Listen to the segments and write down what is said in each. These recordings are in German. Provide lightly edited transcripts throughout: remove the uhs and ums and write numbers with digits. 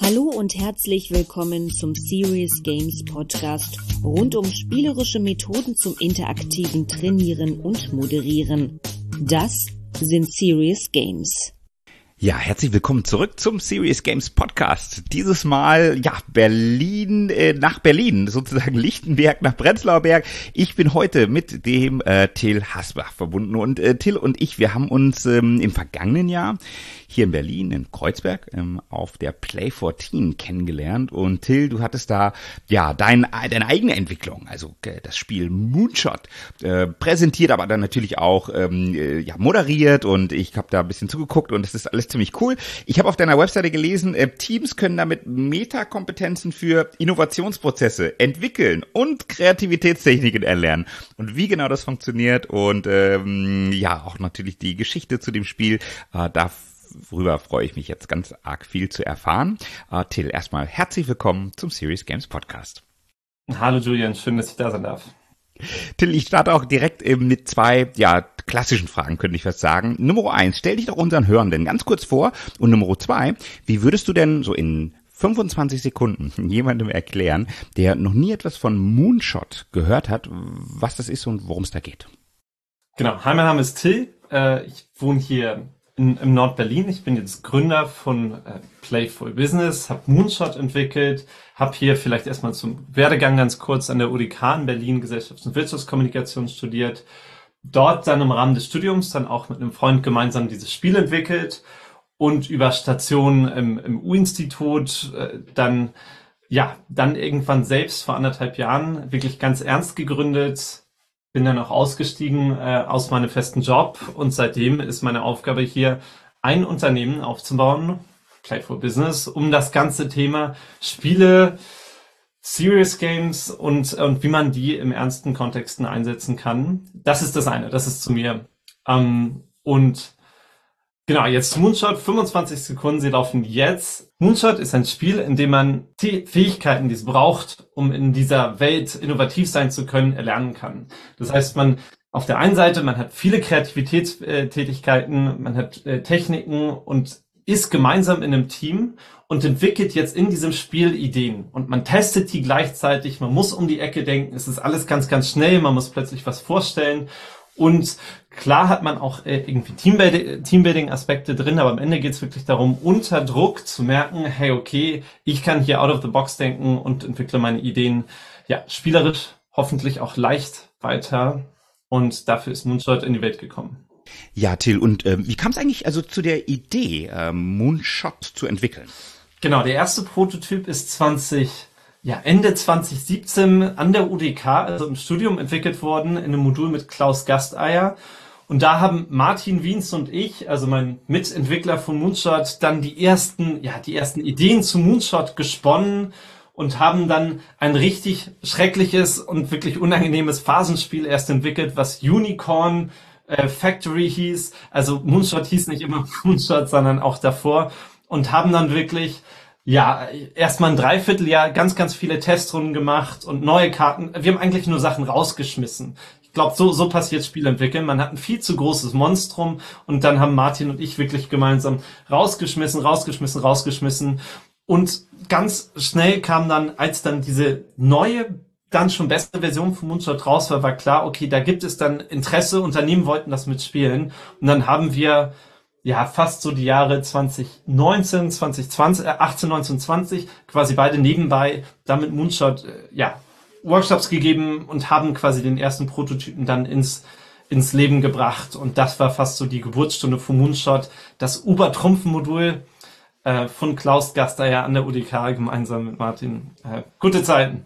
Hallo und herzlich willkommen zum Serious Games Podcast rund um spielerische Methoden zum interaktiven Trainieren und Moderieren. Das sind Serious Games. Ja, herzlich willkommen zurück zum Serious Games Podcast. Dieses Mal, Berlin nach Berlin, sozusagen Lichtenberg nach Prenzlauer Berg. Ich bin heute mit dem Till Hasbach verbunden und Till und ich, wir haben uns im vergangenen Jahr hier in Berlin, in Kreuzberg, auf der Play 14 kennengelernt. Und Till, du hattest da deine eigene Entwicklung, also das Spiel Moonshot, präsentiert, aber dann natürlich auch moderiert, und ich habe da ein bisschen zugeguckt und es ist alles ziemlich cool. Ich habe auf deiner Webseite gelesen, Teams können damit Metakompetenzen für Innovationsprozesse entwickeln und Kreativitätstechniken erlernen. Und wie genau das funktioniert und auch natürlich die Geschichte zu dem Spiel, darüber freue ich mich jetzt ganz arg viel zu erfahren. Till, erstmal herzlich willkommen zum Serious Games Podcast. Hallo Julian, schön, dass ich da sein darf. Till, ich starte auch direkt mit zwei klassischen Fragen, könnte ich fast sagen. Nummer 1, stell dich doch unseren Hörenden ganz kurz vor. Und Nummer 2, wie würdest du denn so in 25 Sekunden jemandem erklären, der noch nie etwas von Moonshot gehört hat, was das ist und worum es da geht? Genau, hi, mein Name ist Till. Ich wohne hier im Nord-Berlin. Ich bin jetzt Gründer von Playful Business, habe Moonshot entwickelt, habe hier vielleicht erstmal zum Werdegang ganz kurz an der UDK in Berlin Gesellschafts- und Wirtschaftskommunikation studiert. Dort dann im Rahmen des Studiums dann auch mit einem Freund gemeinsam dieses Spiel entwickelt und über Stationen im U-Institut dann irgendwann selbst vor 1,5 Jahren wirklich ganz ernst gegründet. Bin dann auch ausgestiegen aus meinem festen Job, und seitdem ist meine Aufgabe hier, ein Unternehmen aufzubauen, Playful Business, um das ganze Thema Spiele, Serious Games und wie man die im ernsten Kontexten einsetzen kann. Das ist das eine, das ist zu mir. Und genau, jetzt Moonshot, 25 Sekunden, sie laufen jetzt. Moonshot ist ein Spiel, in dem man die Fähigkeiten, die es braucht, um in dieser Welt innovativ sein zu können, erlernen kann. Das heißt, man auf der einen Seite, man hat viele Kreativitätstätigkeiten, man hat Techniken und ist gemeinsam in einem Team und entwickelt jetzt in diesem Spiel Ideen. Und man testet die gleichzeitig, man muss um die Ecke denken, es ist alles ganz, ganz schnell, man muss plötzlich was vorstellen. Und klar hat man auch irgendwie Teambuilding-Aspekte drin, aber am Ende geht es wirklich darum, unter Druck zu merken, hey, okay, ich kann hier out of the box denken und entwickle meine Ideen, spielerisch, hoffentlich auch leicht weiter. Und dafür ist Moonshot in die Welt gekommen. Ja, Till, und wie kam es eigentlich zu der Idee, Moonshot zu entwickeln? Genau, der erste Prototyp ist Ende 2017 an der UDK, also im Studium, entwickelt worden, in einem Modul mit Klaus Gasteyer. Und da haben Martin Wiens und ich, also mein Mitentwickler von Moonshot, dann die ersten Ideen zu Moonshot gesponnen und haben dann ein richtig schreckliches und wirklich unangenehmes Phasenspiel erst entwickelt, was Unicorn Factory hieß. Also Moonshot hieß nicht immer Moonshot, sondern auch davor, und haben dann wirklich erstmal ein Dreivierteljahr ganz, ganz viele Testrunden gemacht und neue Karten. Wir haben eigentlich nur Sachen rausgeschmissen. Ich glaube, so passiert Spielentwickeln. Man hat ein viel zu großes Monstrum, und dann haben Martin und ich wirklich gemeinsam rausgeschmissen. Und ganz schnell kam dann, als dann diese neue, dann schon beste Version von Moonshot raus war klar, okay, da gibt es dann Interesse, Unternehmen wollten das mitspielen. Und dann haben wir fast so die Jahre 2019, 2020, 18, 19, 20, quasi beide nebenbei damit Moonshot, Workshops gegeben und haben quasi den ersten Prototypen dann ins Leben gebracht. Und das war fast so die Geburtsstunde von Moonshot, das Obertrumpfen-Modul von Klaus Gasteyer an der UDK gemeinsam mit Martin. Gute Zeiten.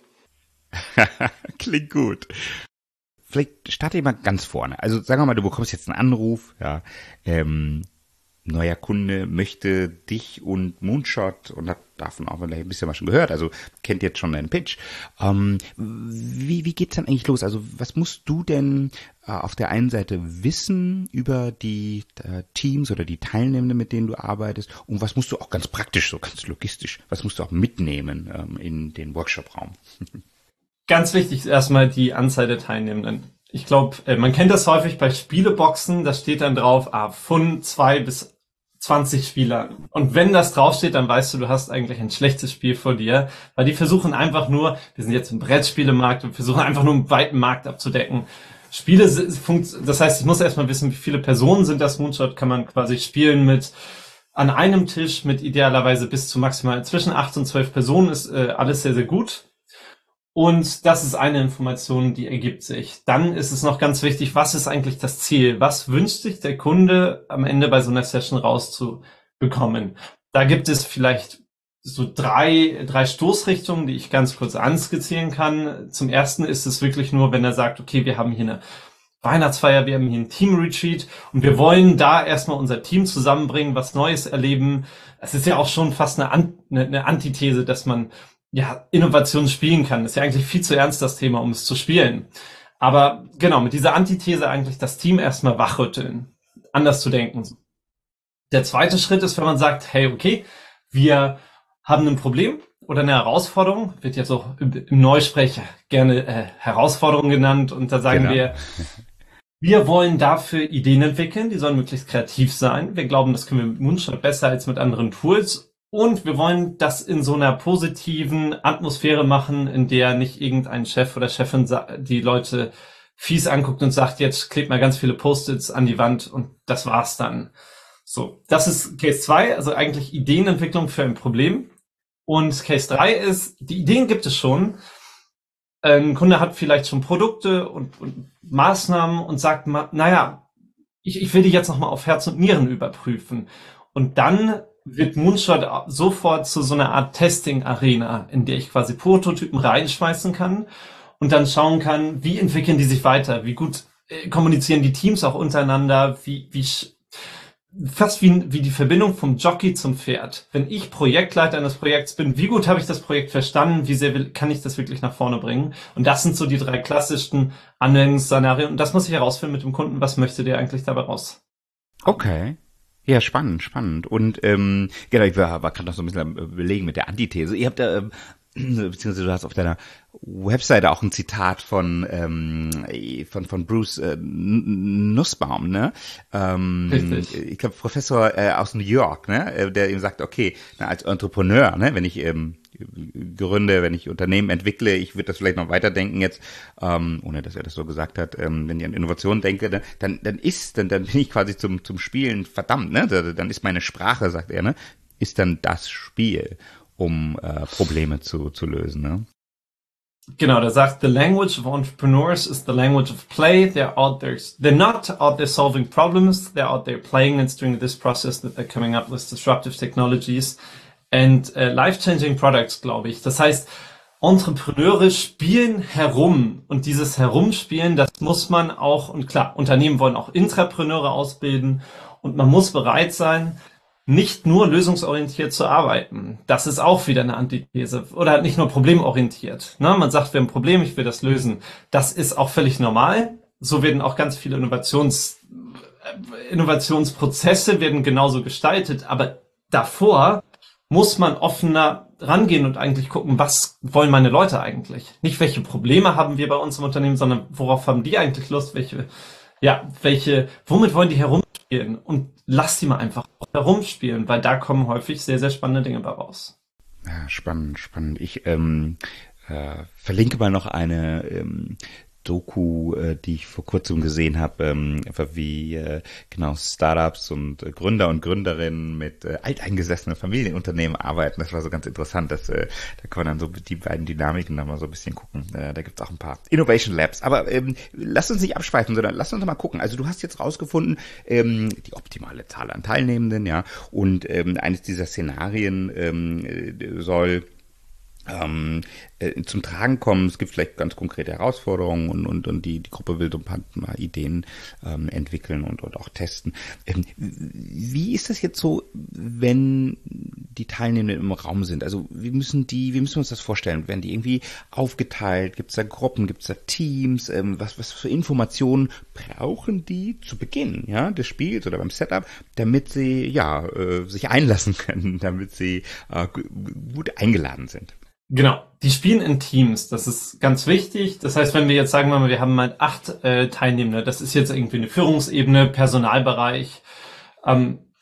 Klingt gut. Vielleicht starte ich mal ganz vorne. Also sagen wir mal, du bekommst jetzt einen Anruf, neuer Kunde möchte dich und Moonshot und hat davon auch vielleicht ein bisschen was schon gehört, also kennt jetzt schon deinen Pitch. Wie geht's dann eigentlich los? Also was musst du denn auf der einen Seite wissen über die Teams oder die Teilnehmenden, mit denen du arbeitest, und was musst du auch ganz praktisch, so ganz logistisch, was musst du auch mitnehmen in den Workshop-Raum? Ganz wichtig ist erstmal die Anzahl der Teilnehmenden. Ich glaube, man kennt das häufig bei Spieleboxen, da steht dann drauf, von 2 bis 20 Spielern. Und wenn das draufsteht, dann weißt du, du hast eigentlich ein schlechtes Spiel vor dir, weil die versuchen einfach nur, wir sind jetzt im Brettspielemarkt und versuchen einfach nur einen weiten Markt abzudecken. Spiele, das heißt, ich muss erstmal wissen, wie viele Personen sind das. Moonshot kann man quasi spielen mit an einem Tisch mit idealerweise bis zu maximal zwischen 8 und 12 Personen ist alles sehr, sehr gut. Und das ist eine Information, die ergibt sich. Dann ist es noch ganz wichtig, was ist eigentlich das Ziel? Was wünscht sich der Kunde am Ende bei so einer Session rauszubekommen? Da gibt es vielleicht so drei Stoßrichtungen, die ich ganz kurz anskizzieren kann. Zum ersten ist es wirklich nur, wenn er sagt, okay, wir haben hier eine Weihnachtsfeier, wir haben hier ein Team-Retreat und wir wollen da erstmal unser Team zusammenbringen, was Neues erleben. Es ist ja auch schon fast eine Antithese, dass man ja Innovation spielen kann. Das ist ja eigentlich viel zu ernst, das Thema, um es zu spielen. Aber genau, mit dieser Antithese eigentlich das Team erstmal wachrütteln, anders zu denken. Der zweite Schritt ist, wenn man sagt, hey, okay, wir haben ein Problem oder eine Herausforderung, wird jetzt auch im Neusprech gerne Herausforderung genannt, und da sagen wir wollen dafür Ideen entwickeln, die sollen möglichst kreativ sein. Wir glauben, das können wir mit Moonshot besser als mit anderen Tools. Und wir wollen das in so einer positiven Atmosphäre machen, in der nicht irgendein Chef oder Chefin die Leute fies anguckt und sagt, jetzt klebt mal ganz viele Post-its an die Wand und das war's dann. So, das ist Case 2, also eigentlich Ideenentwicklung für ein Problem. Und Case 3 ist, die Ideen gibt es schon. Ein Kunde hat vielleicht schon Produkte und Maßnahmen und sagt, naja, ich will die jetzt nochmal auf Herz und Nieren überprüfen. Und dann wird Moonshot sofort zu so einer Art Testing-Arena, in der ich quasi Prototypen reinschmeißen kann und dann schauen kann, wie entwickeln die sich weiter, wie gut kommunizieren die Teams auch untereinander, fast wie die Verbindung vom Jockey zum Pferd. Wenn ich Projektleiter eines Projekts bin, wie gut habe ich das Projekt verstanden, wie sehr kann ich das wirklich nach vorne bringen? Und das sind so die 3 klassischsten Anwendungsszenarien. Und das muss ich herausfinden mit dem Kunden, was möchte der eigentlich dabei raus? Okay. Ja, spannend. Und genau, ich war gerade noch so ein bisschen am Überlegen mit der Antithese. Ihr habt da, beziehungsweise du hast auf deiner Webseite auch ein Zitat von Bruce Nussbaum, ne? Ich glaube Professor aus New York, ne? Der ihm sagt, okay, als Entrepreneur, ne, wenn ich gründe, wenn ich Unternehmen entwickle, ich würde das vielleicht noch weiterdenken jetzt, ohne dass er das so gesagt hat, wenn ich an Innovation denke, dann bin ich quasi zum Spielen verdammt, ne? Dann ist meine Sprache, sagt er, ne? Ist dann das Spiel, um Probleme zu lösen, ne? Genau, der sagt, the language of entrepreneurs is the language of play. They're not out there solving problems. They're out there playing. It's during this process that they're coming up with disruptive technologies and life-changing products, glaube ich. Das heißt, Entrepreneure spielen herum, und dieses Herumspielen, das muss man auch, und klar, Unternehmen wollen auch Intrapreneure ausbilden, und man muss bereit sein, nicht nur lösungsorientiert zu arbeiten. Das ist auch wieder eine Antithese. Oder nicht nur problemorientiert. Ne? Man sagt, wir haben ein Problem, ich will das lösen. Das ist auch völlig normal. So werden auch ganz viele Innovationsprozesse werden genauso gestaltet. Aber davor muss man offener rangehen und eigentlich gucken, was wollen meine Leute eigentlich? Nicht, welche Probleme haben wir bei uns im Unternehmen, sondern worauf haben die eigentlich Lust? Womit wollen die herumspielen? Und lass die mal einfach herumspielen, weil da kommen häufig sehr, sehr spannende Dinge bei raus. Ja, spannend. Ich verlinke mal noch eine Doku, die ich vor kurzem gesehen habe, einfach wie genau Startups und Gründer und Gründerinnen mit alteingesessenen Familienunternehmen arbeiten. Das war so ganz interessant. Da kann man dann so die beiden Dynamiken dann mal so ein bisschen gucken. Da gibt's auch ein paar Innovation Labs. Aber lass uns nicht abschweifen, sondern lass uns mal gucken. Also du hast jetzt rausgefunden, die optimale Zahl an Teilnehmenden, ja, und eines dieser Szenarien soll zum Tragen kommen. Es gibt vielleicht ganz konkrete Herausforderungen und die Gruppe will so ein paar Ideen entwickeln und auch testen. Wie ist das jetzt so, wenn die Teilnehmenden im Raum sind? Also wie müssen wir uns das vorstellen? Werden die irgendwie aufgeteilt? Gibt es da Gruppen? Gibt es da Teams? Was für Informationen brauchen die zu Beginn, ja, des Spiels oder beim Setup, damit sie sich einlassen können, damit sie gut eingeladen sind? Genau, die spielen in Teams, das ist ganz wichtig. Das heißt, wenn wir jetzt sagen wir haben mal 8 Teilnehmende, das ist jetzt irgendwie eine Führungsebene, Personalbereich,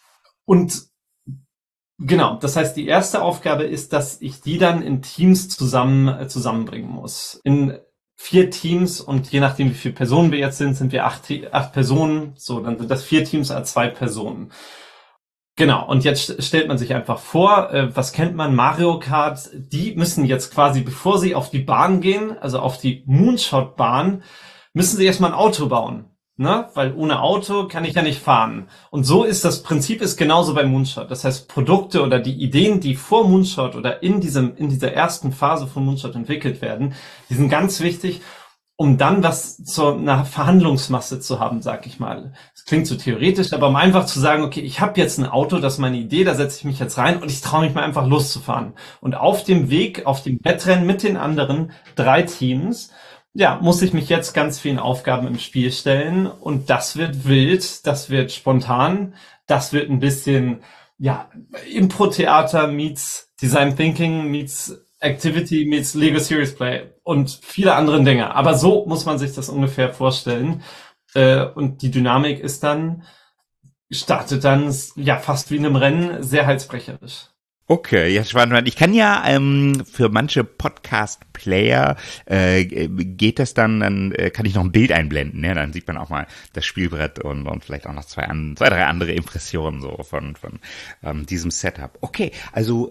Und genau, das heißt, die erste Aufgabe ist, dass ich die dann in Teams zusammenbringen muss. In 4 Teams, und je nachdem, wie viele Personen wir jetzt sind wir 8 Personen. So, dann sind das 4 Teams à 2 Personen. Genau, und jetzt stellt man sich einfach vor, was kennt man, Mario Kart, die müssen jetzt quasi, bevor sie auf die Bahn gehen, also auf die Moonshot-Bahn, müssen sie erstmal ein Auto bauen. Ne? Weil ohne Auto kann ich ja nicht fahren. Und so ist das Prinzip ist genauso bei Moonshot. Das heißt, Produkte oder die Ideen, die vor Moonshot oder in dieser ersten Phase von Moonshot entwickelt werden, die sind ganz wichtig, um dann was zu einer Verhandlungsmasse zu haben, sag ich mal. Das klingt so theoretisch, aber um einfach zu sagen, okay, ich habe jetzt ein Auto, das ist meine Idee, da setze ich mich jetzt rein und ich traue mich mal einfach loszufahren. Und auf dem Weg, auf dem Wettrennen mit den anderen 3 Teams, ja, muss ich mich jetzt ganz vielen Aufgaben im Spiel stellen, und das wird wild, das wird spontan, das wird ein bisschen, ja, Impro-Theater meets Design Thinking meets Activity meets Lego Serious Play und viele andere Dinge. Aber so muss man sich das ungefähr vorstellen. Und die Dynamik ist dann, startet dann, ja, fast wie in einem Rennen, sehr halsbrecherisch. Okay, ja, spannend. Ich kann ja für manche Podcast-Player geht das dann kann ich noch ein Bild einblenden, ne? Dann sieht man auch mal das Spielbrett und vielleicht auch noch zwei, 3 andere Impressionen so von diesem Setup. Okay, also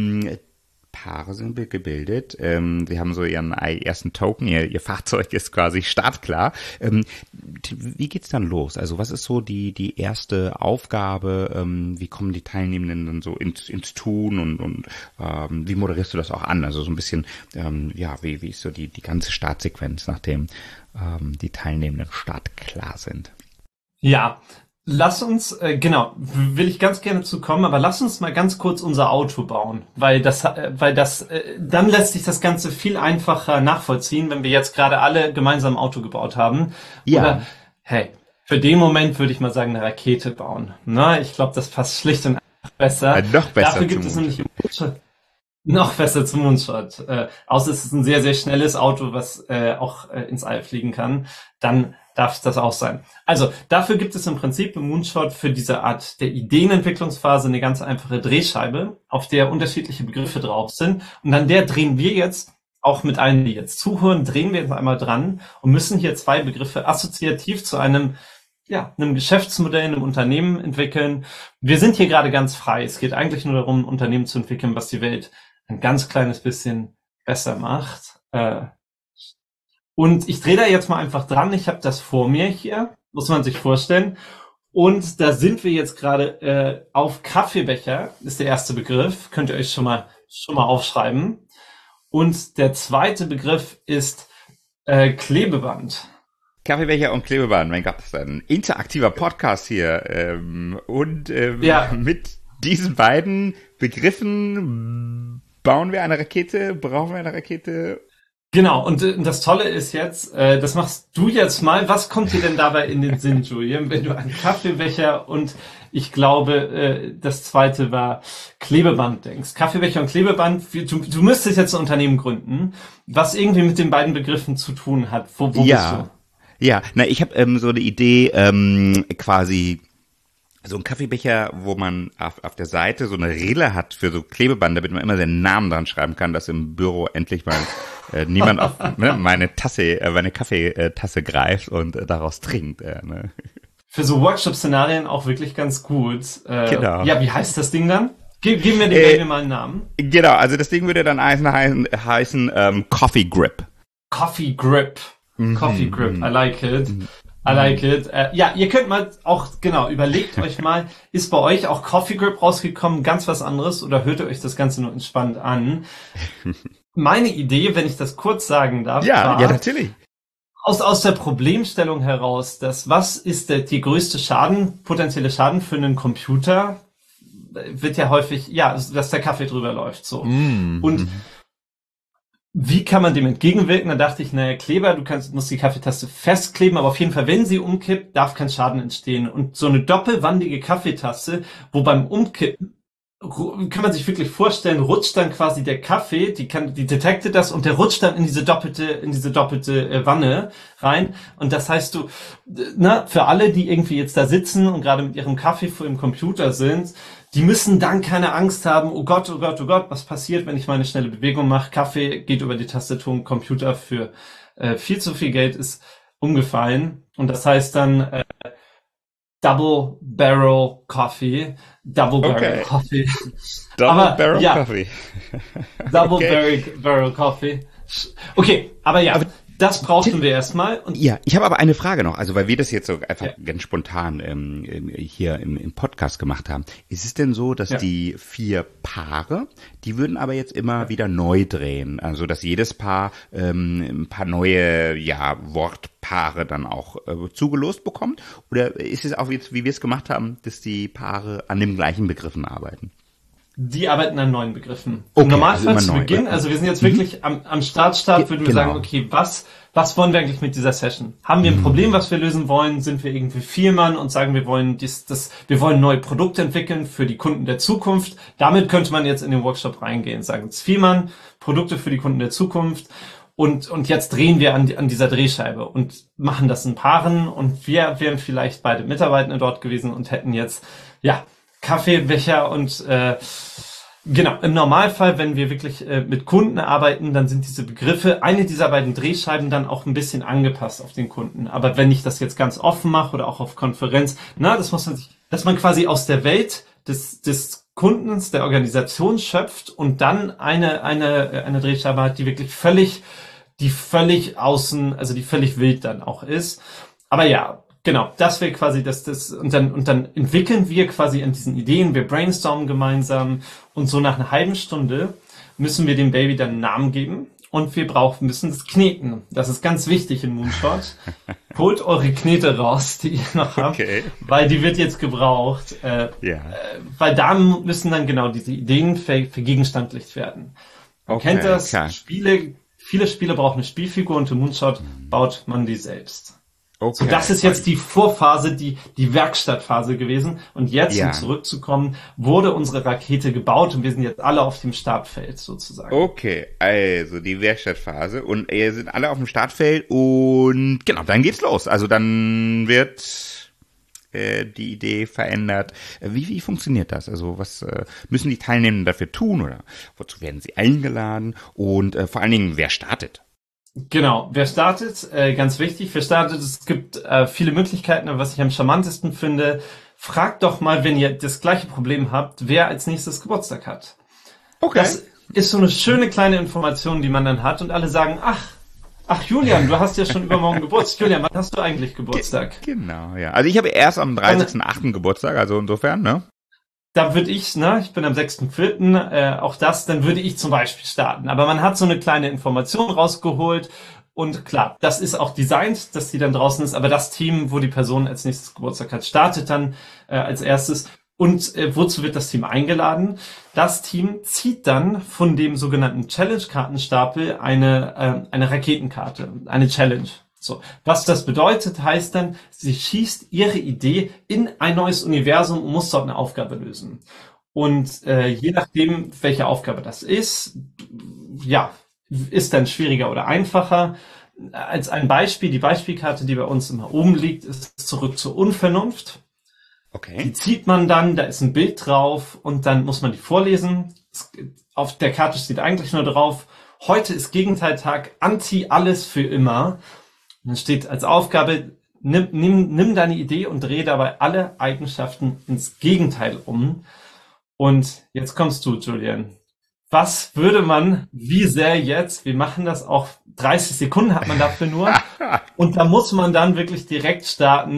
Paare sind gebildet. Sie haben so ihren ersten Token, ihr Fahrzeug ist quasi startklar. Wie geht's dann los? Also was ist so die erste Aufgabe? Wie kommen die Teilnehmenden dann so ins Tun und wie moderierst du das auch an? Also so ein bisschen, wie ist so die ganze Startsequenz, nachdem die Teilnehmenden startklar sind? Ja. Lass uns, will ich ganz gerne zu kommen, aber lass uns mal ganz kurz unser Auto bauen, weil dann lässt sich das Ganze viel einfacher nachvollziehen, wenn wir jetzt gerade alle gemeinsam ein Auto gebaut haben. Ja. Oder, hey, für den Moment würde ich mal sagen, eine Rakete bauen. Na, ich glaube, das passt schlicht und einfach besser. Noch besser. Dafür gibt es nämlich noch besser zum Moonshot. Außer es ist ein sehr, sehr schnelles Auto, was auch ins All fliegen kann. Dann darf es das auch sein. Also dafür gibt es im Prinzip im Moonshot für diese Art der Ideenentwicklungsphase eine ganz einfache Drehscheibe, auf der unterschiedliche Begriffe drauf sind. Und an der drehen wir jetzt, auch mit allen, die jetzt zuhören, drehen wir jetzt einmal dran und müssen hier 2 Begriffe assoziativ zu einem Geschäftsmodell, einem Unternehmen entwickeln. Wir sind hier gerade ganz frei. Es geht eigentlich nur darum, ein Unternehmen zu entwickeln, was die Welt ein ganz kleines bisschen besser macht. Und ich drehe da jetzt mal einfach dran. Ich habe das vor mir hier, muss man sich vorstellen. Und da sind wir jetzt gerade auf Kaffeebecher, ist der erste Begriff. Könnt ihr euch schon mal aufschreiben. Und der zweite Begriff ist Klebeband. Kaffeebecher und Klebeband, mein Gott, das ist ein interaktiver Podcast hier. Mit diesen beiden Begriffen brauchen wir eine Rakete? Genau, und das Tolle ist jetzt, das machst du jetzt mal. Was kommt dir denn dabei in den Sinn, Julian, wenn du an Kaffeebecher und ich glaube, das zweite war Klebeband denkst? Kaffeebecher und Klebeband, du müsstest jetzt ein Unternehmen gründen, was irgendwie mit den beiden Begriffen zu tun hat. Wo bist du? Ja, ich habe so eine Idee, quasi so ein Kaffeebecher, wo man auf der Seite so eine Rille hat für so Klebeband, damit man immer seinen Namen dran schreiben kann, dass im Büro endlich mal niemand auf meine Kaffeetasse greift und daraus trinkt. Ne? Für so Workshop-Szenarien auch wirklich ganz gut. Genau. Ja, wie heißt das Ding dann? Geben wir dem mal einen Namen. Genau, also das Ding würde dann heißen Coffee Grip. Coffee Grip. Coffee Grip, I like it. I like it. Ihr könnt mal auch, überlegt euch mal, ist bei euch auch Coffee Grip rausgekommen, ganz was anderes, oder hört ihr euch das Ganze nur entspannt an? Meine Idee, wenn ich das kurz sagen darf, war, natürlich. Aus der Problemstellung heraus, was ist die größte potenzielle Schaden für einen Computer, wird ja häufig, dass der Kaffee drüber läuft, so. Und wie kann man dem entgegenwirken? Da dachte ich, Kleber, musst die Kaffeetasse festkleben, aber auf jeden Fall, wenn sie umkippt, darf kein Schaden entstehen. Und so eine doppelwandige Kaffeetasse, wo beim Umkippen kann man sich wirklich vorstellen, rutscht dann quasi der Kaffee, die detektet das und der rutscht dann in diese doppelte Wanne rein. Und das heißt, für alle, die irgendwie jetzt da sitzen und gerade mit ihrem Kaffee vor dem Computer sind, die müssen dann keine Angst haben, oh Gott, was passiert, wenn ich mal eine schnelle Bewegung mache? Kaffee geht über die Tastatur, und Computer für viel zu viel Geld ist umgefallen. Und das heißt dann Double Barrel Coffee. Double Barrel Coffee. Barrel Coffee. Okay, aber ja. Das brauchten wir erstmal. Ja, ich habe aber eine Frage noch, also weil wir das jetzt so einfach ganz spontan hier im Podcast gemacht haben. Ist es denn so, dass die 4 Paare, die würden aber jetzt immer wieder neu drehen, also dass jedes Paar ein paar neue Wortpaare dann auch zugelost bekommt? Oder ist es auch jetzt, wie wir es gemacht haben, dass die Paare an den gleichen Begriffen arbeiten? Die arbeiten an neuen Begriffen. Okay, im Normalfall zu Beginn, also wir sind jetzt wirklich am Start, würden wir sagen, okay, was wollen wir eigentlich mit dieser Session? Haben wir ein Problem, was wir lösen wollen? Sind wir irgendwie 4 Mann und sagen, wir wollen wir wollen neue Produkte entwickeln für die Kunden der Zukunft? Damit könnte man jetzt in den Workshop reingehen, sagen, es ist 4 Mann, Produkte für die Kunden der Zukunft. Und jetzt drehen wir an dieser Drehscheibe und machen das in Paaren und wir wären vielleicht beide Mitarbeitende dort gewesen und hätten jetzt, Kaffeebecher und genau, im Normalfall, wenn wir wirklich mit Kunden arbeiten, dann sind diese Begriffe, eine dieser beiden Drehscheiben dann auch ein bisschen angepasst auf den Kunden. Aber wenn ich das jetzt ganz offen mache oder auch auf Konferenz, dass man quasi aus der Welt des Kundens, der Organisation schöpft und dann eine Drehscheibe hat, die wirklich völlig außen, also die völlig wild dann auch ist. Aber ja, genau, das wäre quasi und dann entwickeln wir quasi an diesen Ideen, wir brainstormen gemeinsam und so nach einer halben Stunde müssen wir dem Baby dann einen Namen geben und wir müssen das kneten. Das ist ganz wichtig in Moonshot. Holt eure Knete raus, die ihr noch habt, weil die wird jetzt gebraucht, weil da müssen dann genau diese Ideen vergegenstandlicht werden. Man kennt das, viele Spiele brauchen eine Spielfigur und im Moonshot baut man die selbst. Okay, so, das ist jetzt die Vorphase, die Werkstattphase gewesen. Und jetzt, um zurückzukommen, wurde unsere Rakete gebaut und wir sind jetzt alle auf dem Startfeld sozusagen. Okay, also die Werkstattphase und ihr sind alle auf dem Startfeld und genau, dann geht's los. Also dann wird die Idee verändert. Wie funktioniert das? Also was müssen die Teilnehmenden dafür tun oder wozu werden sie eingeladen? Und vor allen Dingen, wer startet? Genau, wer startet, ganz wichtig, es gibt viele Möglichkeiten, aber was ich am charmantesten finde, fragt doch mal, wenn ihr das gleiche Problem habt, wer als nächstes Geburtstag hat. Okay. Das ist so eine schöne kleine Information, die man dann hat und alle sagen, ach Julian, du hast ja schon übermorgen Geburtstag. Julian, wann hast du eigentlich Geburtstag? Genau, ja. Also ich habe erst am 30.08. Geburtstag, also insofern, ne? Da würde ich bin am 6.4., dann würde ich zum Beispiel starten. Aber man hat so eine kleine Information rausgeholt und klar, das ist auch designt, dass die dann draußen ist, aber das Team, wo die Person als nächstes Geburtstag hat, startet dann als erstes. Und wozu wird das Team eingeladen? Das Team zieht dann von dem sogenannten Challenge-Kartenstapel eine Raketenkarte, eine Challenge. So, was das bedeutet, heißt dann, sie schießt ihre Idee in ein neues Universum und muss dort eine Aufgabe lösen. Und je nachdem, welche Aufgabe das ist, ist dann schwieriger oder einfacher. Als ein Beispiel, die Beispielkarte, die bei uns immer oben liegt, ist Zurück zur Unvernunft. Okay. Die zieht man dann, da ist ein Bild drauf und dann muss man die vorlesen. Auf der Karte steht eigentlich nur drauf, heute ist Gegenteiltag, Anti alles für immer. Und dann steht als Aufgabe, nimm deine Idee und dreh dabei alle Eigenschaften ins Gegenteil um. Und jetzt kommst du, Julian. Was würde man, wie sehr jetzt, wir machen das auch, 30 Sekunden hat man dafür nur. Und da muss man dann wirklich direkt starten.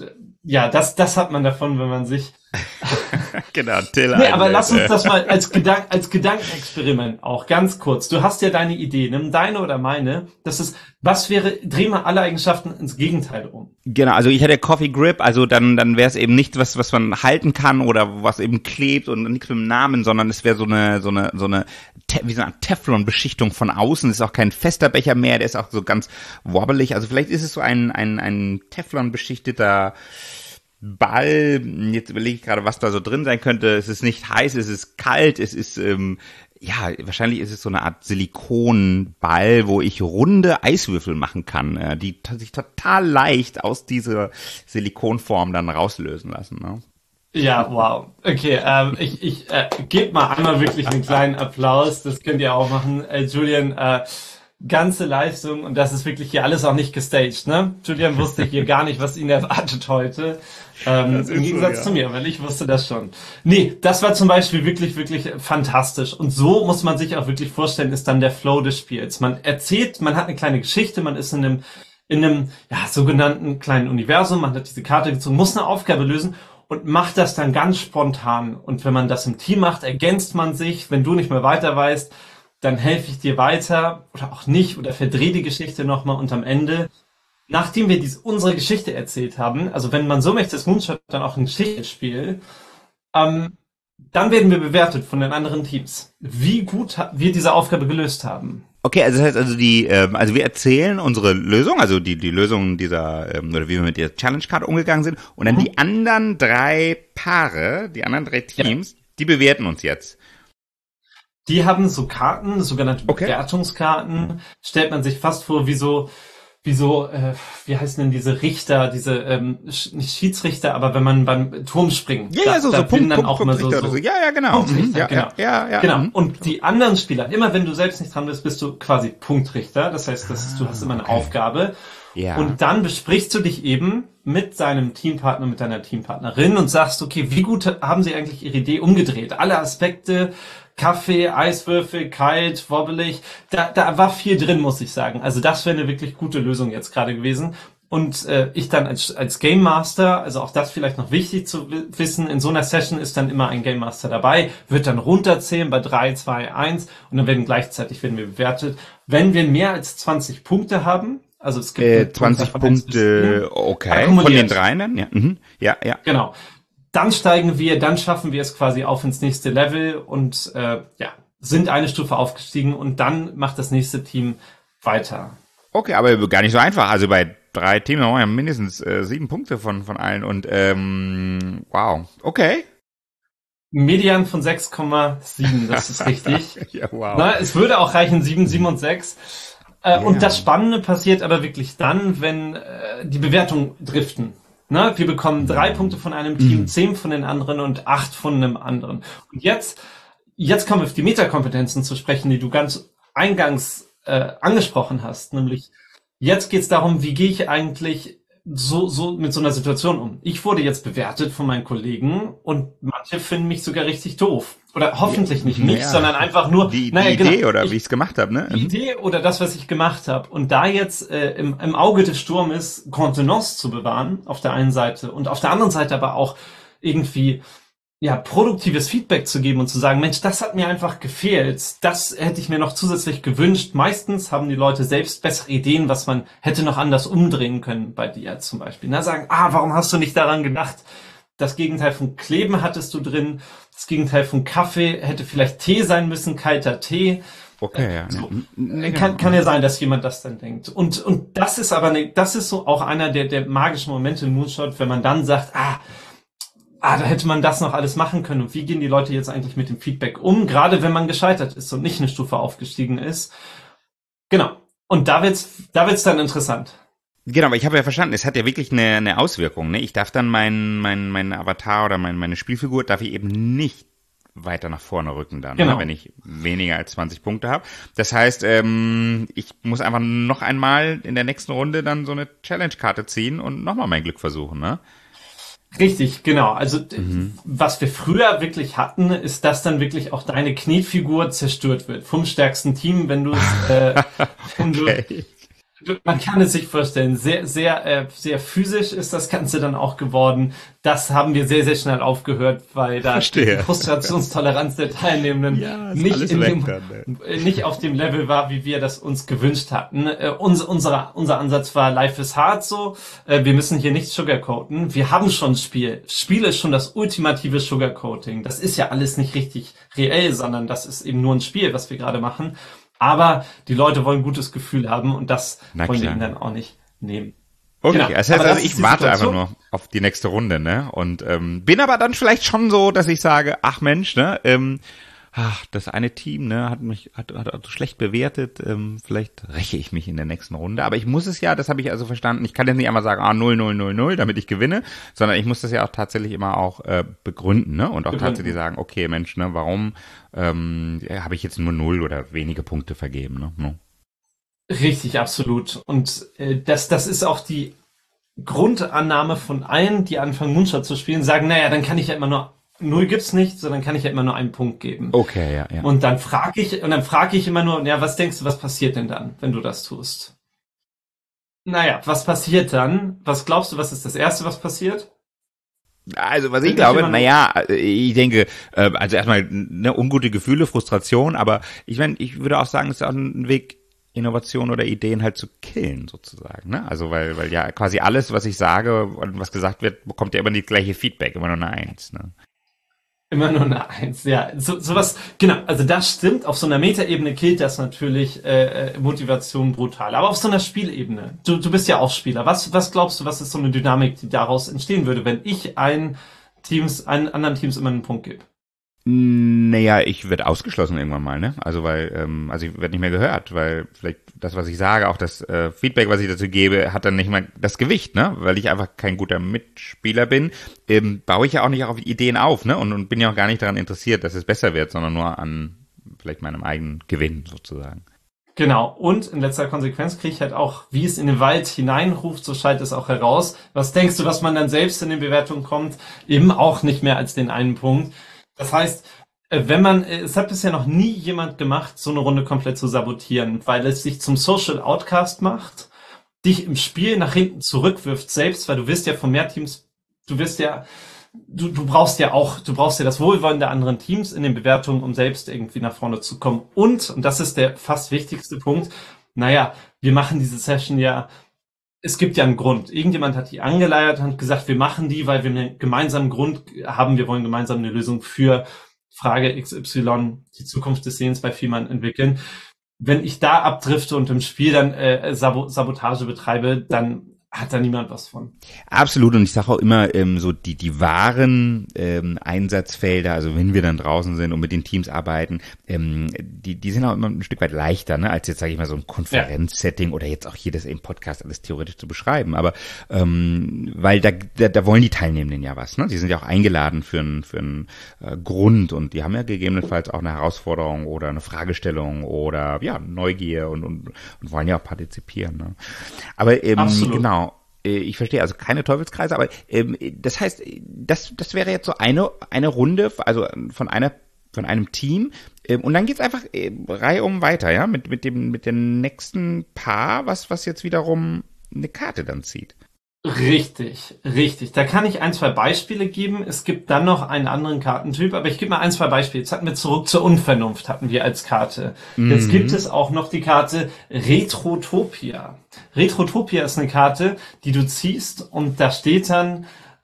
Das hat man davon, wenn man sich... Genau, Till. Nee, aber lass uns das mal als Gedankenexperiment auch ganz kurz. Du hast ja deine Idee, nimm deine oder meine. Dreh mal alle Eigenschaften ins Gegenteil um. Genau, also ich hätte Coffee Grip, also dann wäre es eben nicht was man halten kann oder was eben klebt und nichts mit dem Namen, sondern es wäre so eine Teflon-Beschichtung von außen. Es ist auch kein fester Becher mehr, der ist auch so ganz wobbelig. Also vielleicht ist es so ein Teflon-beschichteter Ball, jetzt überlege ich gerade, was da so drin sein könnte. Es ist nicht heiß, es ist kalt, es ist, ja, wahrscheinlich ist es so eine Art Silikonball, wo ich runde Eiswürfel machen kann, die sich total leicht aus dieser Silikonform dann rauslösen lassen, ne? Ja, wow. Okay, ich gebe mal einmal wirklich einen kleinen Applaus. Das könnt ihr auch machen. Julian, ganze Leistung, und das ist wirklich hier alles auch nicht gestaged, ne? Julian wusste hier gar nicht, was ihn erwartet heute. Im Gegensatz so, ja. zu mir, weil ich wusste das schon. Nee, das war zum Beispiel wirklich, wirklich fantastisch. Und so muss man sich auch wirklich vorstellen, ist dann der Flow des Spiels. Man erzählt, man hat eine kleine Geschichte, man ist in einem ja, sogenannten kleinen Universum, man hat diese Karte gezogen, muss eine Aufgabe lösen und macht das dann ganz spontan. Und wenn man das im Team macht, ergänzt man sich. Wenn du nicht mehr weiter weißt, dann helfe ich dir weiter oder auch nicht oder verdrehe die Geschichte nochmal, und am Ende, nachdem wir unsere Geschichte erzählt haben, also wenn man so möchte, ist Moonshot dann auch ein Geschichtenspiel, dann werden wir bewertet von den anderen Teams, wie gut wir diese Aufgabe gelöst haben. Okay, also das heißt also also wir erzählen unsere Lösung, also die Lösung dieser, oder wie wir mit der Challenge-Card umgegangen sind, und dann die anderen 3 Paare, die anderen 3 Teams, die bewerten uns jetzt. Die haben so Karten, sogenannte Bewertungskarten, stellt man sich fast vor wie so, wie heißen denn diese Richter, nicht Schiedsrichter, aber wenn man beim Turmspringen, Ja, so Punkt, auch mal so. Ja, genau. Punktrichter, Ja. Genau. Und die anderen Spieler, immer wenn du selbst nicht dran bist, bist du quasi Punktrichter. Das heißt, du hast immer eine Aufgabe. Ja. Und dann besprichst du dich eben mit deinem Teampartner, mit deiner Teampartnerin und sagst, okay, wie gut haben sie eigentlich ihre Idee umgedreht? Alle Aspekte, Kaffee, Eiswürfel, kalt, wobbelig, da war viel drin, muss ich sagen. Also das wäre eine wirklich gute Lösung jetzt gerade gewesen. Und ich dann als Game Master, also auch das vielleicht noch wichtig zu wissen, in so einer Session ist dann immer ein Game Master dabei, wird dann runterzählen bei 3, 2, 1 und dann werden wir bewertet. Wenn wir mehr als 20 Punkte haben, also es gibt 20 Punkte, okay, von den 3 dann? Ja. Ja. Genau. Dann dann schaffen wir es quasi auf ins nächste Level und sind eine Stufe aufgestiegen, und dann macht das nächste Team weiter. Okay, aber gar nicht so einfach. Also bei 3 Teams haben wir ja mindestens 7 Punkte von allen, und wow, okay. Median von 6,7, das ist richtig. Ja, wow. Na, es würde auch reichen 7, 7 und 6. Und das Spannende passiert aber wirklich dann, wenn die Bewertungen driften. Na, wir bekommen 3 Punkte von einem Team, 10 von den anderen und 8 von einem anderen. Und jetzt kommen wir auf die Metakompetenzen zu sprechen, die du ganz eingangs angesprochen hast. Nämlich, jetzt geht es darum, wie gehe ich eigentlich so mit so einer Situation um. Ich wurde jetzt bewertet von meinen Kollegen und manche finden mich sogar richtig doof. Oder hoffentlich nicht mich, sondern einfach nur die Idee oder wie ich es gemacht habe, ne? Die Idee oder das, was ich gemacht habe. Und da jetzt im Auge des Sturmes Kontenance zu bewahren, auf der einen Seite, und auf der anderen Seite aber auch irgendwie produktives Feedback zu geben und zu sagen, Mensch, das hat mir einfach gefehlt. Das hätte ich mir noch zusätzlich gewünscht. Meistens haben die Leute selbst bessere Ideen, was man hätte noch anders umdrehen können, bei dir zum Beispiel. Na, sagen, warum hast du nicht daran gedacht? Das Gegenteil von Kleben hattest du drin. Das Gegenteil von Kaffee hätte vielleicht Tee sein müssen, kalter Tee. Okay, ja. So. Kann ja sein, dass jemand das dann denkt. Und das ist aber das ist so auch einer der magischen Momente in Moonshot, wenn man dann sagt, da hätte man das noch alles machen können. Und wie gehen die Leute jetzt eigentlich mit dem Feedback um? Gerade wenn man gescheitert ist und nicht eine Stufe aufgestiegen ist. Genau. Und da wird's dann interessant. Genau, aber ich habe ja verstanden, es hat ja wirklich eine Auswirkung, ne? Ich darf dann mein Avatar oder meine Spielfigur darf ich eben nicht weiter nach vorne rücken dann, genau. Ne? Wenn ich weniger als 20 Punkte habe. Das heißt, ich muss einfach noch einmal in der nächsten Runde dann so eine Challenge-Karte ziehen und nochmal mein Glück versuchen, ne? Richtig, genau. Also was wir früher wirklich hatten, ist, dass dann wirklich auch deine Knetfigur zerstört wird vom stärksten Team, wenn du es man kann es sich vorstellen, sehr, sehr, sehr physisch ist das Ganze dann auch geworden. Das haben wir sehr, sehr schnell aufgehört, weil da die Frustrationstoleranz der Teilnehmenden nicht auf dem Level war, wie wir das uns gewünscht hatten. Unser Ansatz war, Life is hard so. Wir müssen hier nicht sugarcoaten. Wir haben schon Spiel. Spiel ist schon das ultimative Sugarcoating. Das ist ja alles nicht richtig reell, sondern das ist eben nur ein Spiel, was wir gerade machen. Aber die Leute wollen ein gutes Gefühl haben und das wollen wir ihnen dann auch nicht nehmen. Okay, Genau. das heißt Aber also, das ist ich die warte einfach Situation. nur auf die nächste Runde, ne? Und bin aber dann vielleicht schon so, dass ich sage, ach Mensch, ne? Das eine Team, ne, hat so schlecht bewertet, vielleicht räche ich mich in der nächsten Runde. Aber ich muss es ja, das habe ich also verstanden, ich kann jetzt nicht einmal sagen, 0, 0, 0, 0, damit ich gewinne, sondern ich muss das ja auch tatsächlich immer auch begründen, ne? Und auch tatsächlich sagen, okay, Mensch, ne, warum habe ich jetzt nur 0 oder wenige Punkte vergeben, ne? No. Richtig, absolut. Und das ist auch die Grundannahme von allen, die anfangen Moonshot zu spielen, sagen, naja, dann kann ich ja immer nur 0 gibt's nicht, sondern kann ich ja immer nur einen Punkt geben. Okay, ja. Und dann frage ich immer nur, ja, was denkst du, was passiert denn dann, wenn du das tust? Naja, was passiert dann? Was glaubst du, was ist das Erste, was passiert? Also was ich glaube, ich denke, also erstmal ne, ungute Gefühle, Frustration, aber ich meine, ich würde auch sagen, es ist auch ein Weg, Innovation oder Ideen halt zu killen sozusagen, ne? Also weil ja quasi alles, was ich sage und was gesagt wird, bekommt ja immer die gleiche Feedback, immer nur eine 1, ne? Immer nur eine 1, ja. Sowas, genau, also das stimmt, auf so einer Metaebene killt das natürlich Motivation brutal. Aber auf so einer Spielebene, du bist ja auch Spieler, was glaubst du, was ist so eine Dynamik, die daraus entstehen würde, wenn ich anderen Teams immer einen Punkt gebe? Naja, ich werde ausgeschlossen irgendwann mal, ne? Also also ich werde nicht mehr gehört, weil vielleicht das, was ich sage, auch das Feedback, was ich dazu gebe, hat dann nicht mal das Gewicht, ne? Weil ich einfach kein guter Mitspieler bin, baue ich ja auch nicht auf Ideen auf, ne? Und bin ja auch gar nicht daran interessiert, dass es besser wird, sondern nur an vielleicht meinem eigenen Gewinn sozusagen. Genau, und in letzter Konsequenz kriege ich halt auch, wie es in den Wald hineinruft, so schallt es auch heraus. Was denkst du, was man dann selbst in den Bewertungen kommt? Eben auch nicht mehr als den einen Punkt. Das heißt, es hat bisher noch nie jemand gemacht, so eine Runde komplett zu sabotieren, weil es sich zum Social Outcast macht, dich im Spiel nach hinten zurückwirft selbst, weil du wirst ja von mehr Teams, du brauchst ja das Wohlwollen der anderen Teams in den Bewertungen, um selbst irgendwie nach vorne zu kommen. Und das ist der fast wichtigste Punkt, naja, wir machen diese Session ja, es gibt ja einen Grund. Irgendjemand hat die angeleiert und gesagt, wir machen die, weil wir einen gemeinsamen Grund haben. Wir wollen gemeinsam eine Lösung für Frage XY, die Zukunft des Sehens bei Vielmann entwickeln. Wenn ich da abdrifte und im Spiel dann Sabotage betreibe, dann hat da niemand was von. Absolut, und ich sage auch immer, so die wahren Einsatzfelder, also wenn wir dann draußen sind und mit den Teams arbeiten, die sind auch immer ein Stück weit leichter, ne, als jetzt, sage ich mal, so ein Konferenzsetting oder jetzt auch hier das im Podcast alles theoretisch zu beschreiben, aber weil da wollen die Teilnehmenden ja was, ne? Die sind ja auch eingeladen für einen Grund und die haben ja gegebenenfalls auch eine Herausforderung oder eine Fragestellung oder ja, Neugier und wollen ja auch partizipieren, ne? Aber genau. Ich verstehe, also keine Teufelskreise, aber das heißt, das wäre jetzt so eine Runde, also von einem Team, und dann geht's einfach reihum weiter, ja, mit dem nächsten Paar, was jetzt wiederum eine Karte dann zieht. Richtig. Da kann ich 1, 2 Beispiele geben. Es gibt dann noch einen anderen Kartentyp, aber ich gebe mal 1, 2 Beispiele. Jetzt hatten wir zurück zur Unvernunft, hatten wir als Karte. Jetzt gibt es auch noch die Karte Retrotopia. Retrotopia ist eine Karte, die du ziehst und da steht dann,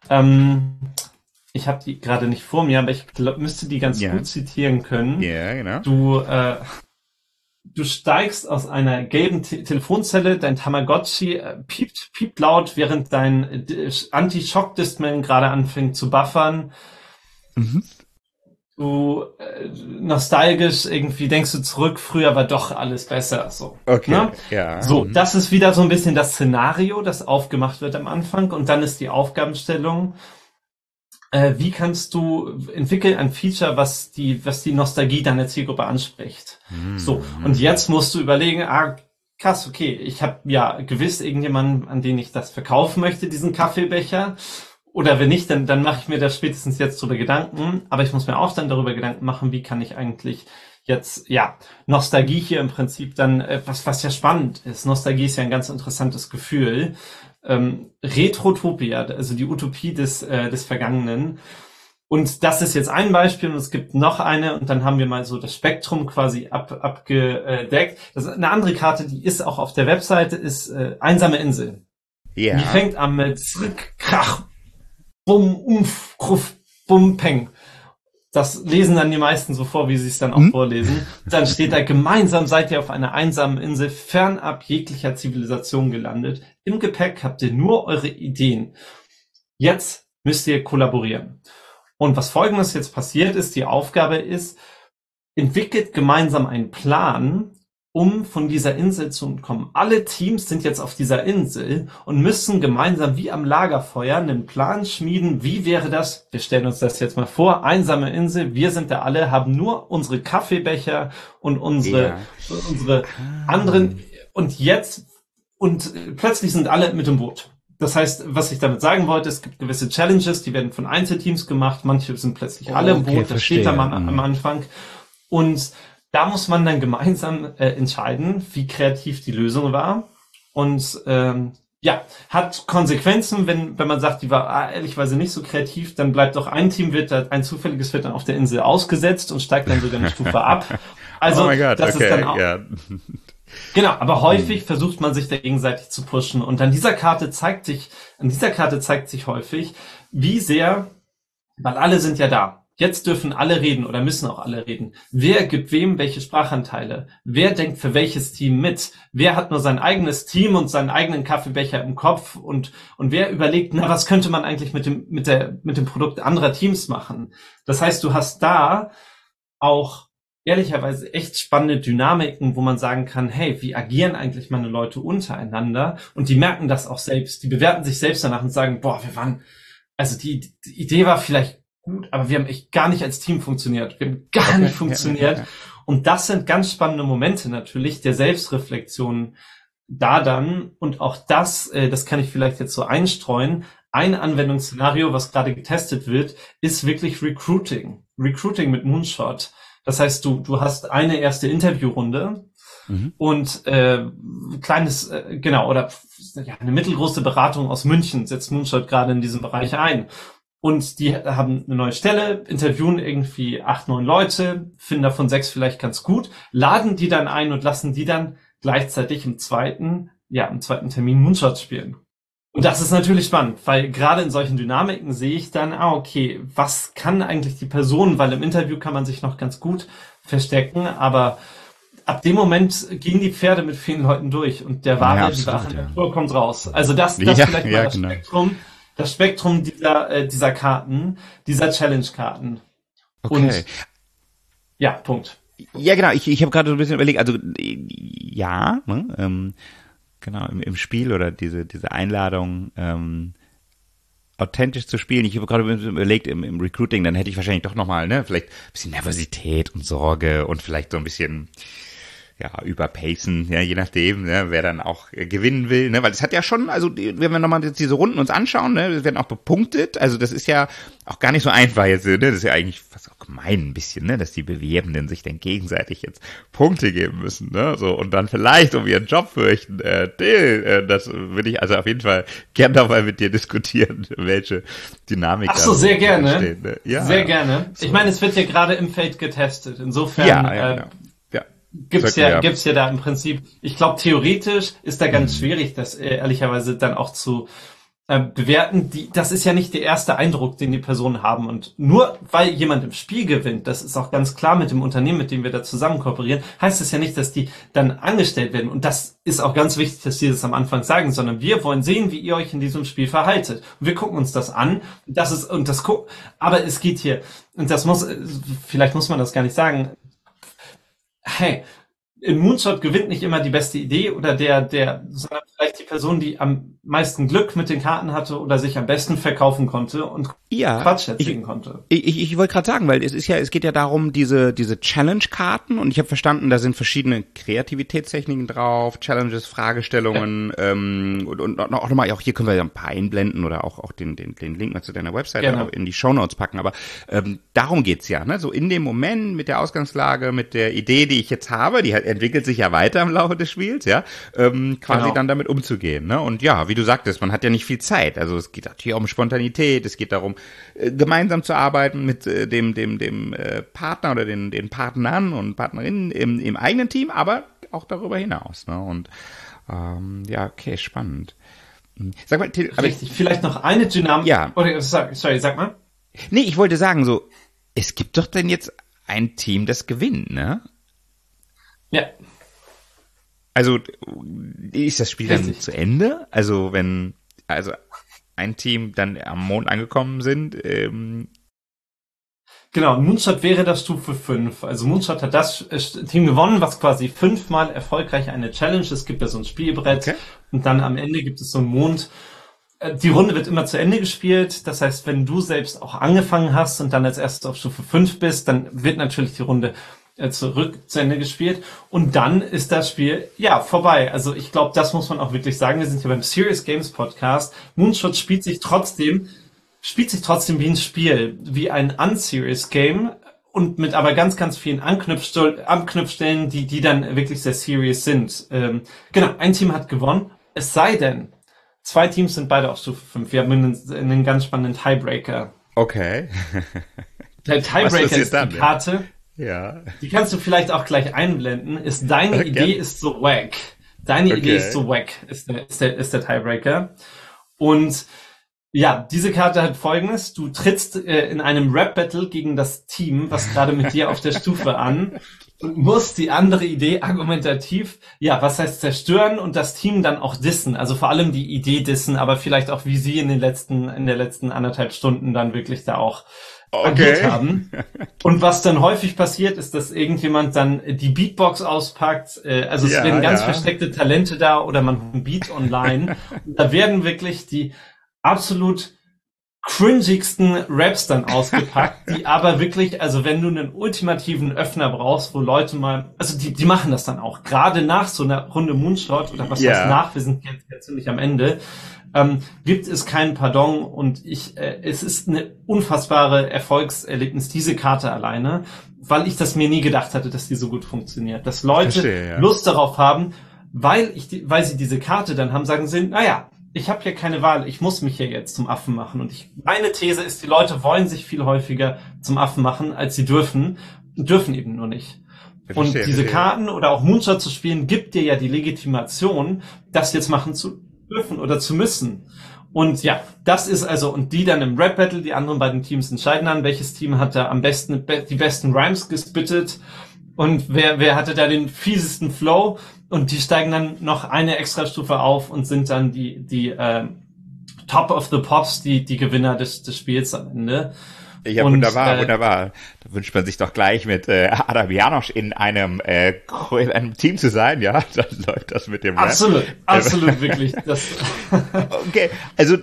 ich habe die gerade nicht vor mir, aber ich müsste die ganz gut zitieren können. Ja, genau. Du steigst aus einer gelben Telefonzelle, dein Tamagotchi piept laut, während dein Anti-Shock-Discman gerade anfängt zu buffern. Mhm. Du nostalgisch irgendwie denkst du zurück, früher war doch alles besser. So. Okay, ne? ja. So, das ist wieder so ein bisschen das Szenario, das aufgemacht wird am Anfang und dann ist die Aufgabenstellung, wie kannst du entwickeln ein Feature, was die Nostalgie deiner Zielgruppe anspricht? So, und jetzt musst du überlegen, krass, okay, ich habe ja gewiss irgendjemanden, an den ich das verkaufen möchte, diesen Kaffeebecher. Oder wenn nicht, dann mache ich mir da spätestens jetzt drüber Gedanken. Aber ich muss mir auch dann darüber Gedanken machen, wie kann ich eigentlich jetzt, ja, Nostalgie hier im Prinzip dann, was ja spannend ist. Nostalgie ist ja ein ganz interessantes Gefühl. Retrotopia, also die Utopie des Vergangenen. Und das ist jetzt ein Beispiel und es gibt noch eine und dann haben wir mal so das Spektrum quasi abgedeckt. Das ist eine andere Karte, die ist auch auf der Webseite, ist Einsame Insel. Ja. Die fängt an mit Zrick, Krach, Bum, Umf, Kruff, Bum, Peng. Das lesen dann die meisten so vor, wie sie es dann auch vorlesen. Dann steht da, gemeinsam seid ihr auf einer einsamen Insel fernab jeglicher Zivilisation gelandet. im Gepäck habt ihr nur eure Ideen. Jetzt müsst ihr kollaborieren. Und was Folgendes jetzt passiert ist, die Aufgabe ist, entwickelt gemeinsam einen Plan, um von dieser Insel zu entkommen. Alle Teams sind jetzt auf dieser Insel und müssen gemeinsam wie am Lagerfeuer einen Plan schmieden. Wie wäre das? Wir stellen uns das jetzt mal vor. Einsame Insel. Wir sind da alle, haben nur unsere Kaffeebecher und unsere anderen. Und plötzlich sind alle mit im Boot. Das heißt, was ich damit sagen wollte, es gibt gewisse Challenges, die werden von Einzelteams gemacht. Manche sind plötzlich alle im Boot. Das steht da mal am Anfang. Und da muss man dann gemeinsam entscheiden, wie kreativ die Lösung war. Und hat Konsequenzen, wenn man sagt, die war ehrlicherweise nicht so kreativ, dann bleibt auch ein zufälliges wird dann auf der Insel ausgesetzt und steigt dann sogar eine Stufe ab. Also oh my God, das ist dann auch. Yeah. Genau, aber häufig versucht man sich da gegenseitig zu pushen. Und an dieser Karte zeigt sich häufig, wie sehr, weil alle sind ja da. Jetzt dürfen alle reden oder müssen auch alle reden. Wer gibt wem welche Sprachanteile? Wer denkt für welches Team mit? Wer hat nur sein eigenes Team und seinen eigenen Kaffeebecher im Kopf? Und wer überlegt, was könnte man eigentlich mit dem Produkt anderer Teams machen? Das heißt, du hast da auch ehrlicherweise echt spannende Dynamiken, wo man sagen kann, hey, wie agieren eigentlich meine Leute untereinander? Und die merken das auch selbst. Die bewerten sich selbst danach und sagen, die Idee war vielleicht gut, aber wir haben echt gar nicht als Team funktioniert. Wir haben gar nicht funktioniert. Ja. Und das sind ganz spannende Momente natürlich der Selbstreflexion da dann. Und auch das kann ich vielleicht jetzt so einstreuen. Ein Anwendungsszenario, was gerade getestet wird, ist wirklich Recruiting. Recruiting mit Moonshot. Das heißt, du hast eine erste Interviewrunde und eine mittelgroße Beratung aus München setzt Moonshot gerade in diesem Bereich ein. Und die haben eine neue Stelle, interviewen irgendwie 8, 9 Leute, finden davon 6 vielleicht ganz gut, laden die dann ein und lassen die dann gleichzeitig im zweiten Termin Moonshot spielen. Und das ist natürlich spannend, weil gerade in solchen Dynamiken sehe ich dann, okay, was kann eigentlich die Person, weil im Interview kann man sich noch ganz gut verstecken, aber ab dem Moment gehen die Pferde mit vielen Leuten durch und die wahre Natur kommt raus. Also das vielleicht mal das Spektrum. Das Spektrum dieser Karten, dieser Challenge-Karten. Okay. Und, Punkt. Ja, genau. Ich habe gerade so ein bisschen überlegt, also im Spiel oder diese Einladung authentisch zu spielen. Ich habe gerade überlegt, im Recruiting, dann hätte ich wahrscheinlich doch nochmal, vielleicht ein bisschen Nervosität und Sorge und vielleicht so ein bisschen überpacen, je nachdem, wer dann auch gewinnen will, weil es hat ja schon, also wenn wir nochmal jetzt diese Runden uns anschauen, das werden auch bepunktet, also das ist ja auch gar nicht so einfach jetzt, das ist ja eigentlich fast auch gemein ein bisschen, dass die Bewerbenden sich dann gegenseitig jetzt Punkte geben müssen, so und dann vielleicht um ihren Job fürchten. Das würde ich also auf jeden Fall gern nochmal mit dir diskutieren, welche Dynamik. Ach so, sehr gerne. Entsteht, ne? Ja, sehr gerne. So. Ich meine, es wird ja gerade im Feld getestet, insofern genau. Gibt's ja da im Prinzip, ich glaube, theoretisch ist da ganz schwierig, das ehrlicherweise dann auch zu bewerten. Das ist ja nicht der erste Eindruck, den die Personen haben. Und nur weil jemand im Spiel gewinnt, das ist auch ganz klar mit dem Unternehmen, mit dem wir da zusammen kooperieren, heißt es ja nicht, dass die dann angestellt werden. Und das ist auch ganz wichtig, dass die das am Anfang sagen, sondern wir wollen sehen, wie ihr euch in diesem Spiel verhaltet. Und wir gucken uns das an. Aber es geht hier, und vielleicht muss man das gar nicht sagen, hey, im Moonshot gewinnt nicht immer die beste Idee oder sondern vielleicht die Person, die am meisten Glück mit den Karten hatte oder sich am besten verkaufen konnte und Quatsch erzählen konnte. Ich wollte gerade sagen, weil es geht ja darum, diese Challenge-Karten, und ich habe verstanden, da sind verschiedene Kreativitätstechniken drauf, Challenges, Fragestellungen, und auch nochmal, auch hier können wir ja ein paar einblenden oder auch den Link mal zu deiner Webseite auch in die Shownotes packen, aber darum geht's ja, so in dem Moment mit der Ausgangslage, mit der Idee, die ich jetzt habe, die entwickelt sich ja weiter im Laufe des Spiels, quasi dann damit umzugehen, und wie du sagtest, man hat ja nicht viel Zeit, also es geht hier um Spontanität, es geht darum, gemeinsam zu arbeiten mit dem Partner oder den Partnern und Partnerinnen im eigenen Team, aber auch darüber hinaus, und okay, spannend. Sag mal, Till, richtig, vielleicht noch eine Dynamik. Ja. Oder, sorry, sag mal. Nee, ich wollte sagen, es gibt doch denn jetzt ein Team, das gewinnt, ne? Ja. Also ist das Spiel dann Richtig. zu Ende? Also wenn ein Team dann am Mond angekommen sind, Genau, Moonshot wäre das Stufe 5. Also Moonshot hat das Team gewonnen, was quasi 5-mal erfolgreich eine Challenge. Es gibt ja so ein Spielbrett okay. und dann am Ende gibt es so einen Mond. Die Runde wird immer zu Ende gespielt. Das heißt, wenn du selbst auch angefangen hast und dann als erstes auf Stufe 5 bist, dann wird natürlich die Runde zurück zu Ende gespielt. Und dann ist das Spiel, ja, vorbei. Also ich glaube, das muss man auch wirklich sagen. Wir sind hier beim Serious Games Podcast. Moonshot spielt sich trotzdem wie ein Spiel, wie ein unserious Game und mit aber ganz, ganz vielen Anknüpfstellen, die dann wirklich sehr serious sind. Genau, ein Team hat gewonnen. Es sei denn, 2 Teams sind beide auf Stufe 5. Wir haben einen ganz spannenden Tiebreaker. Okay. Der Tiebreaker ist die Karte, ja. die kannst du vielleicht auch gleich einblenden, ist deine Idee ist so wack. Deine Idee ist so wack, ist der Tiebreaker. Und ja, diese Karte hat Folgendes. Du trittst in einem Rap-Battle gegen das Team, was gerade mit dir auf der Stufe an und musst die andere Idee argumentativ, ja, was heißt zerstören und das Team dann auch dissen. Also vor allem die Idee dissen, aber vielleicht auch wie sie in der letzten 1,5 Stunden dann wirklich da auch agiert haben. Und was dann häufig passiert, ist, dass irgendjemand dann die Beatbox auspackt. Also es werden ganz versteckte Talente da oder man hat ein Beat online. Und da werden wirklich die absolut cringigsten Raps dann ausgepackt, die aber wirklich, also wenn du einen ultimativen Öffner brauchst, wo Leute mal, also die machen das dann auch, gerade nach so einer Runde Moonshot oder was heißt nach, wir sind jetzt ziemlich am Ende, gibt es keinen Pardon und es ist eine unfassbare Erfolgserlebnis, diese Karte alleine, weil ich das mir nie gedacht hatte, dass die so gut funktioniert, dass Leute Lust darauf haben, weil sie diese Karte dann haben, sagen sie, naja, ich habe hier keine Wahl, ich muss mich hier jetzt zum Affen machen. Und meine These ist, die Leute wollen sich viel häufiger zum Affen machen, als sie dürfen eben nur nicht. Und diese Karten oder auch Moonshot zu spielen, gibt dir ja die Legitimation, das jetzt machen zu dürfen oder zu müssen. Und ja, das ist also, und die dann im Rap-Battle, die anderen beiden Teams entscheiden dann, welches Team hat da am besten die besten Rhymes gespittet und wer hatte da den fiesesten Flow. Und die steigen dann noch eine extra Stufe auf und sind dann die Top of the Pops, die Gewinner des Spiels am Ende. Ja, und, wunderbar. Da wünscht man sich doch gleich mit Adam Janosch in einem Team zu sein, ja. Dann läuft das mit dem Rap. Absolut, wirklich. Okay, also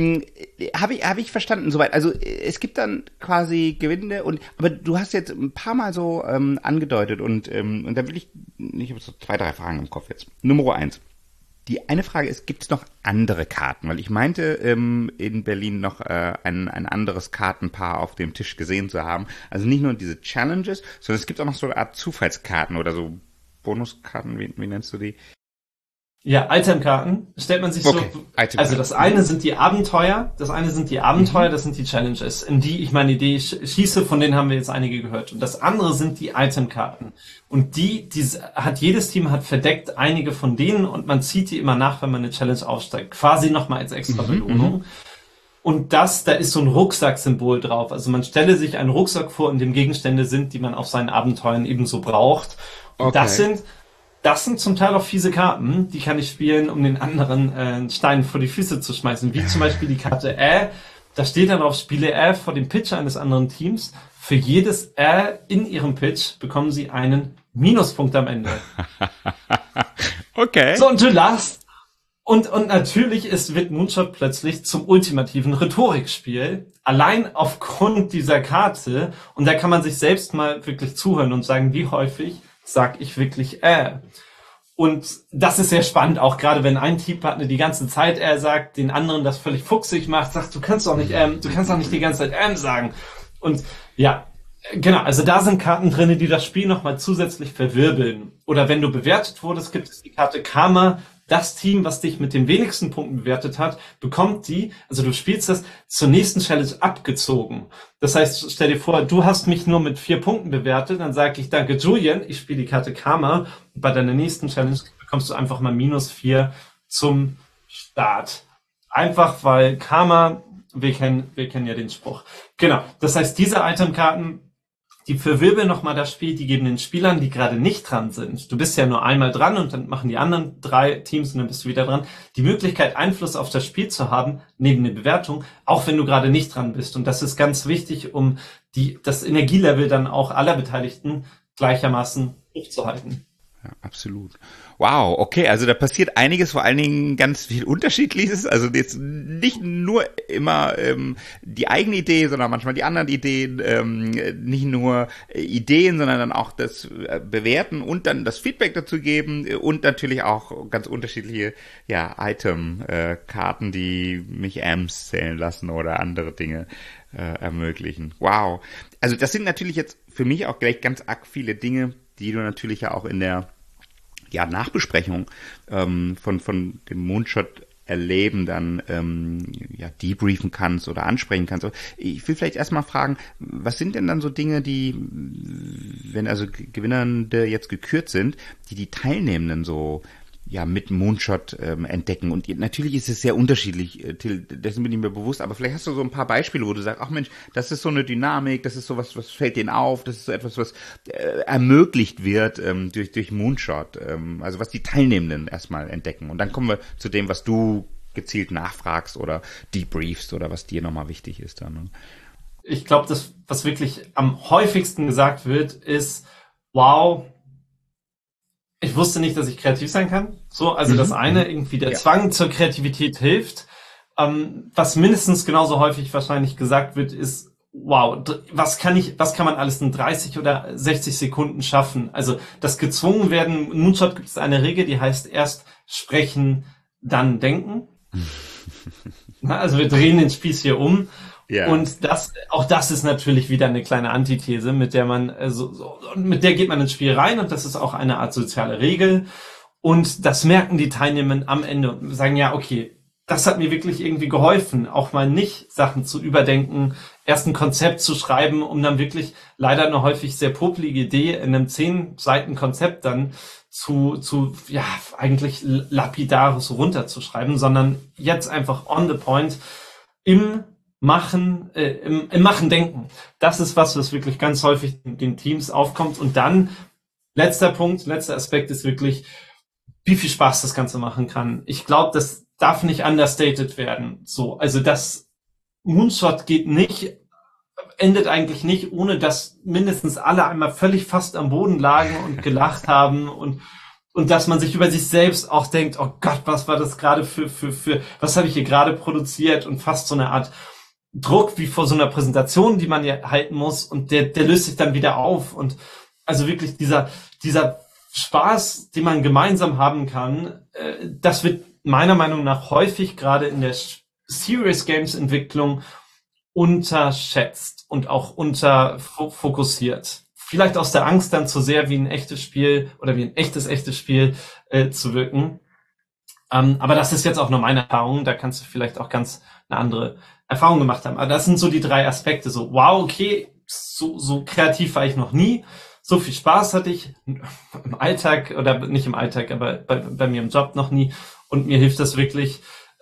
habe ich verstanden soweit. Also es gibt dann quasi Gewinne aber du hast jetzt ein paar Mal so angedeutet und da will ich habe so 2, 3 Fragen im Kopf jetzt. Nummer 1. Die eine Frage ist, gibt es noch andere Karten? Weil ich meinte, in Berlin noch ein anderes Kartenpaar auf dem Tisch gesehen zu haben. Also nicht nur diese Challenges, sondern es gibt auch noch so eine Art Zufallskarten oder so Bonuskarten, wie nennst du die? Ja, Itemkarten stellt man sich so, also das eine sind die Abenteuer, das sind die Challenges, in die ich meine Idee schieße, von denen haben wir jetzt einige gehört. Und das andere sind die Itemkarten. Und jedes Team hat verdeckt einige von denen und man zieht die immer nach, wenn man eine Challenge aufsteigt. Quasi nochmal als extra Belohnung. Und da ist so ein Rucksack-Symbol drauf. Also man stelle sich einen Rucksack vor, in dem Gegenstände sind, die man auf seinen Abenteuern ebenso braucht. Und das sind zum Teil auch fiese Karten, die kann ich spielen, um den anderen Stein vor die Füße zu schmeißen. Wie zum Beispiel die Karte da steht dann drauf, spiele vor dem Pitch eines anderen Teams. Für jedes in ihrem Pitch bekommen sie einen Minuspunkt am Ende. Okay. So, und du lachst. Und natürlich wird Moonshot plötzlich zum ultimativen Rhetorikspiel. Allein aufgrund dieser Karte. Und da kann man sich selbst mal wirklich zuhören und sagen, wie häufig sag ich wirklich Und das ist sehr spannend, auch gerade wenn ein Teampartner die ganze Zeit sagt, den anderen das völlig fuchsig macht, sagt, du kannst doch nicht die ganze Zeit sagen. Und ja, genau, also da sind Karten drin, die das Spiel nochmal zusätzlich verwirbeln. Oder wenn du bewertet wurdest, gibt es die Karte Karma. Das Team, was dich mit den wenigsten Punkten bewertet hat, bekommt also du spielst das zur nächsten Challenge abgezogen. Das heißt, stell dir vor, du hast mich nur mit 4 Punkten bewertet, dann sage ich, danke Julian, ich spiele die Karte Karma. Und bei deiner nächsten Challenge bekommst du einfach mal -4 zum Start. Einfach, weil Karma, wir kennen ja den Spruch. Genau, das heißt, diese Itemkarten die verwirbeln nochmal das Spiel, die geben den Spielern, die gerade nicht dran sind, du bist ja nur einmal dran und dann machen die anderen 3 Teams und dann bist du wieder dran, die Möglichkeit, Einfluss auf das Spiel zu haben, neben der Bewertung, auch wenn du gerade nicht dran bist. Und das ist ganz wichtig, um das Energielevel dann auch aller Beteiligten gleichermaßen hochzuhalten. Ja, absolut. Wow, okay, also da passiert einiges, vor allen Dingen ganz viel Unterschiedliches, also jetzt nicht nur immer die eigene Idee, sondern manchmal die anderen Ideen, nicht nur Ideen, sondern dann auch das Bewerten und dann das Feedback dazu geben und natürlich auch ganz unterschiedliche Item-Karten, die mich Amps zählen lassen oder andere Dinge ermöglichen. Wow. Also das sind natürlich jetzt für mich auch gleich ganz arg viele Dinge, die du natürlich ja auch in der Nachbesprechung von dem Moonshot erleben dann debriefen kannst oder ansprechen kannst. Ich will vielleicht erstmal fragen, was sind denn dann so Dinge, die, wenn also Gewinnende jetzt gekürt sind, die Teilnehmenden so mit Moonshot entdecken. Und natürlich ist es sehr unterschiedlich, Till, dessen bin ich mir bewusst, aber vielleicht hast du so ein paar Beispiele, wo du sagst, ach Mensch, das ist so eine Dynamik, das ist so was fällt denen auf, das ist so etwas, was ermöglicht wird durch Moonshot, also was die Teilnehmenden erstmal entdecken. Und dann kommen wir zu dem, was du gezielt nachfragst oder debriefst oder was dir nochmal wichtig ist dann. Ne? Ich glaube, das, was wirklich am häufigsten gesagt wird, ist, wow, ich wusste nicht, dass ich kreativ sein kann. So, also das eine, irgendwie der Zwang zur Kreativität hilft. Was mindestens genauso häufig wahrscheinlich gesagt wird, ist, wow, was kann man alles in 30 oder 60 Sekunden schaffen? Also das gezwungen werden, in Moonshot gibt es eine Regel, die heißt erst sprechen, dann denken. Also wir drehen den Spieß hier um. Ja. Und das ist natürlich wieder eine kleine Antithese, mit der man mit der geht man ins Spiel rein und das ist auch eine Art soziale Regel und das merken die Teilnehmer am Ende und sagen, ja, okay, das hat mir wirklich irgendwie geholfen, auch mal nicht Sachen zu überdenken, erst ein Konzept zu schreiben, um dann wirklich leider eine häufig sehr popelige Idee in einem 10 Seiten Konzept dann zu eigentlich lapidares runterzuschreiben, sondern jetzt einfach on the point im Machen denken. Das ist was wirklich ganz häufig in den Teams aufkommt. Und dann, letzter Aspekt ist wirklich, wie viel Spaß das Ganze machen kann. Ich glaube, das darf nicht understated werden. So, also das Moonshot endet eigentlich nicht, ohne dass mindestens alle einmal völlig fast am Boden lagen und gelacht haben und dass man sich über sich selbst auch denkt, oh Gott, was war das gerade für was habe ich hier gerade produziert und fast so eine Art Druck wie vor so einer Präsentation, die man ja halten muss und der löst sich dann wieder auf und also wirklich dieser Spaß, den man gemeinsam haben kann, das wird meiner Meinung nach häufig gerade in der Serious Games Entwicklung unterschätzt und auch unterfokussiert. Vielleicht aus der Angst dann zu sehr wie ein echtes Spiel oder wie ein echtes Spiel zu wirken. Aber das ist jetzt auch nur meine Erfahrung, da kannst du vielleicht auch ganz eine andere Erfahrung gemacht haben. Aber das sind so die 3 Aspekte. So, wow, okay, so kreativ war ich noch nie. So viel Spaß hatte ich im Alltag, oder nicht im Alltag, aber bei mir im Job noch nie. Und mir hilft das wirklich,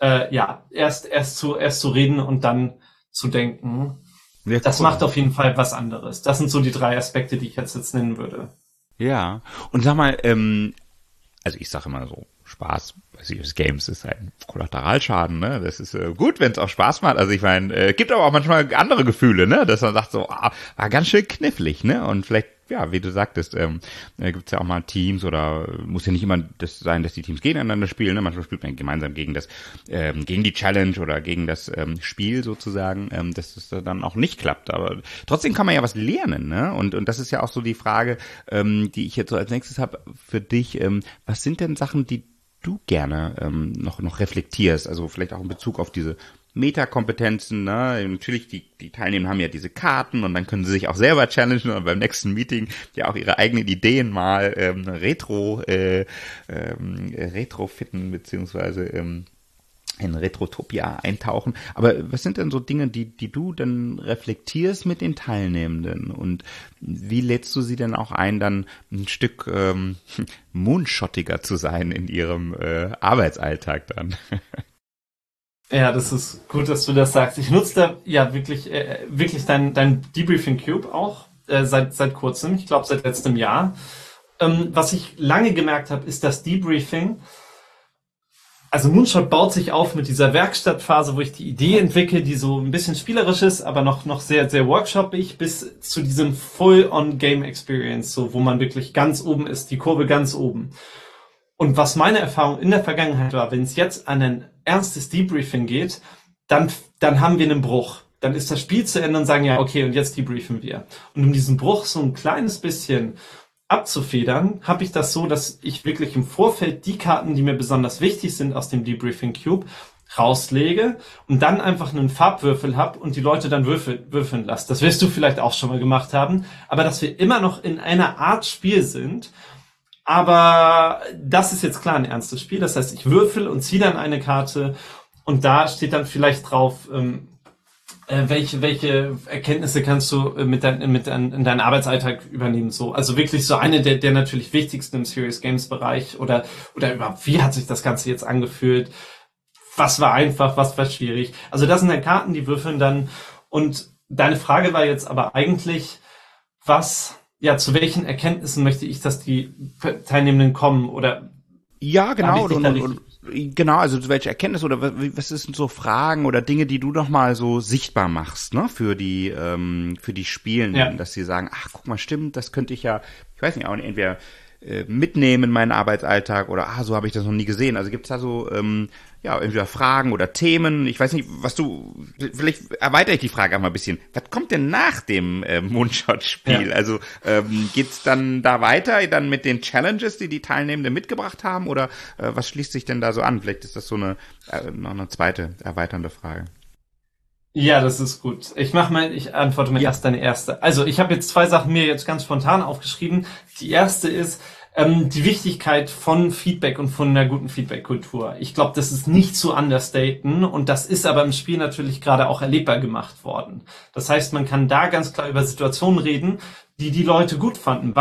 erst zu reden und dann zu denken. Ja, das macht auf jeden Fall was anderes. Das sind so die 3 Aspekte, die ich jetzt nennen würde. Ja, und sag mal, also ich sage immer so, Spaß bei Serious Games ist ein Kollateralschaden, ne? Das ist gut, wenn es auch Spaß macht. Also ich meine, gibt aber auch manchmal andere Gefühle, ne? Dass man sagt so, war ganz schön knifflig, ne? Und vielleicht, ja, wie du sagtest, gibt es ja auch mal Teams oder muss ja nicht immer das sein, dass die Teams gegeneinander spielen, ne? Manchmal spielt man gemeinsam gegen die Challenge oder gegen das Spiel sozusagen, dass es dann auch nicht klappt. Aber trotzdem kann man ja was lernen, ne? Und das ist ja auch so die Frage, die ich jetzt so als nächstes habe für dich. Was sind denn Sachen, die du gerne noch reflektierst, also vielleicht auch in Bezug auf diese Metakompetenzen, ne? Natürlich, die Teilnehmer haben ja diese Karten und dann können sie sich auch selber challengen und beim nächsten Meeting ja auch ihre eigenen Ideen mal retrofitten beziehungsweise in Retrotopia eintauchen. Aber was sind denn so Dinge, die du dann reflektierst mit den Teilnehmenden und wie lädst du sie denn auch ein, dann ein Stück moonshottiger zu sein in ihrem Arbeitsalltag dann? Ja, das ist gut, dass du das sagst. Ich nutze da ja wirklich dein Debriefing Cube auch. seit kurzem, ich glaube seit letztem Jahr. Was ich lange gemerkt habe, ist das Debriefing. Also Moonshot baut sich auf mit dieser Werkstattphase, wo ich die Idee entwickle, die so ein bisschen spielerisch ist, aber noch sehr, sehr workshoppig, bis zu diesem Full-on-Game-Experience, so wo man wirklich ganz oben ist, die Kurve ganz oben. Und was meine Erfahrung in der Vergangenheit war, wenn es jetzt an ein ernstes Debriefing geht, dann haben wir einen Bruch. Dann ist das Spiel zu Ende und sagen, ja, okay, und jetzt debriefen wir. Und um diesen Bruch so ein kleines bisschen abzufedern, habe ich das so, dass ich wirklich im Vorfeld die Karten, die mir besonders wichtig sind aus dem Debriefing Cube, rauslege und dann einfach einen Farbwürfel habe und die Leute dann würfeln lasse. Das wirst du vielleicht auch schon mal gemacht haben, aber dass wir immer noch in einer Art Spiel sind. Aber das ist jetzt klar ein ernstes Spiel. Das heißt, ich würfel und ziehe dann eine Karte und da steht dann vielleicht drauf, welche Erkenntnisse kannst du in deinen Arbeitsalltag übernehmen, so. Also wirklich so eine der natürlich wichtigsten im Serious Games Bereich oder überhaupt, wie hat sich das Ganze jetzt angefühlt? Was war einfach, was war schwierig? Also das sind dann Karten, die würfeln dann. Und deine Frage war jetzt aber eigentlich, zu welchen Erkenntnissen möchte ich, dass die Teilnehmenden kommen oder? Ja, genau. Genau, also welche Erkenntnisse oder was sind so Fragen oder Dinge, die du noch mal so sichtbar machst, ne, für die Spielenden, dass sie sagen, ach, guck mal, stimmt, das könnte ich ja, ich weiß nicht, auch entweder mitnehmen in meinen Arbeitsalltag oder so habe ich das noch nie gesehen. Also gibt's da so entweder Fragen oder Themen. Ich weiß nicht, vielleicht erweitere ich die Frage auch mal ein bisschen. Was kommt denn nach dem Moonshot-Spiel? Ja. Also geht's dann da weiter, dann mit den Challenges, die die Teilnehmenden mitgebracht haben, oder was schließt sich denn da so an? Vielleicht ist das so noch eine zweite erweiternde Frage. Ja, das ist gut. Ich antworte mir erst deine erste. Also ich habe jetzt 2 Sachen mir jetzt ganz spontan aufgeschrieben. Die erste ist die Wichtigkeit von Feedback und von einer guten Feedback-Kultur. Ich glaube, das ist nicht zu understaten und das ist aber im Spiel natürlich gerade auch erlebbar gemacht worden. Das heißt, man kann da ganz klar über Situationen reden, die Leute gut fanden.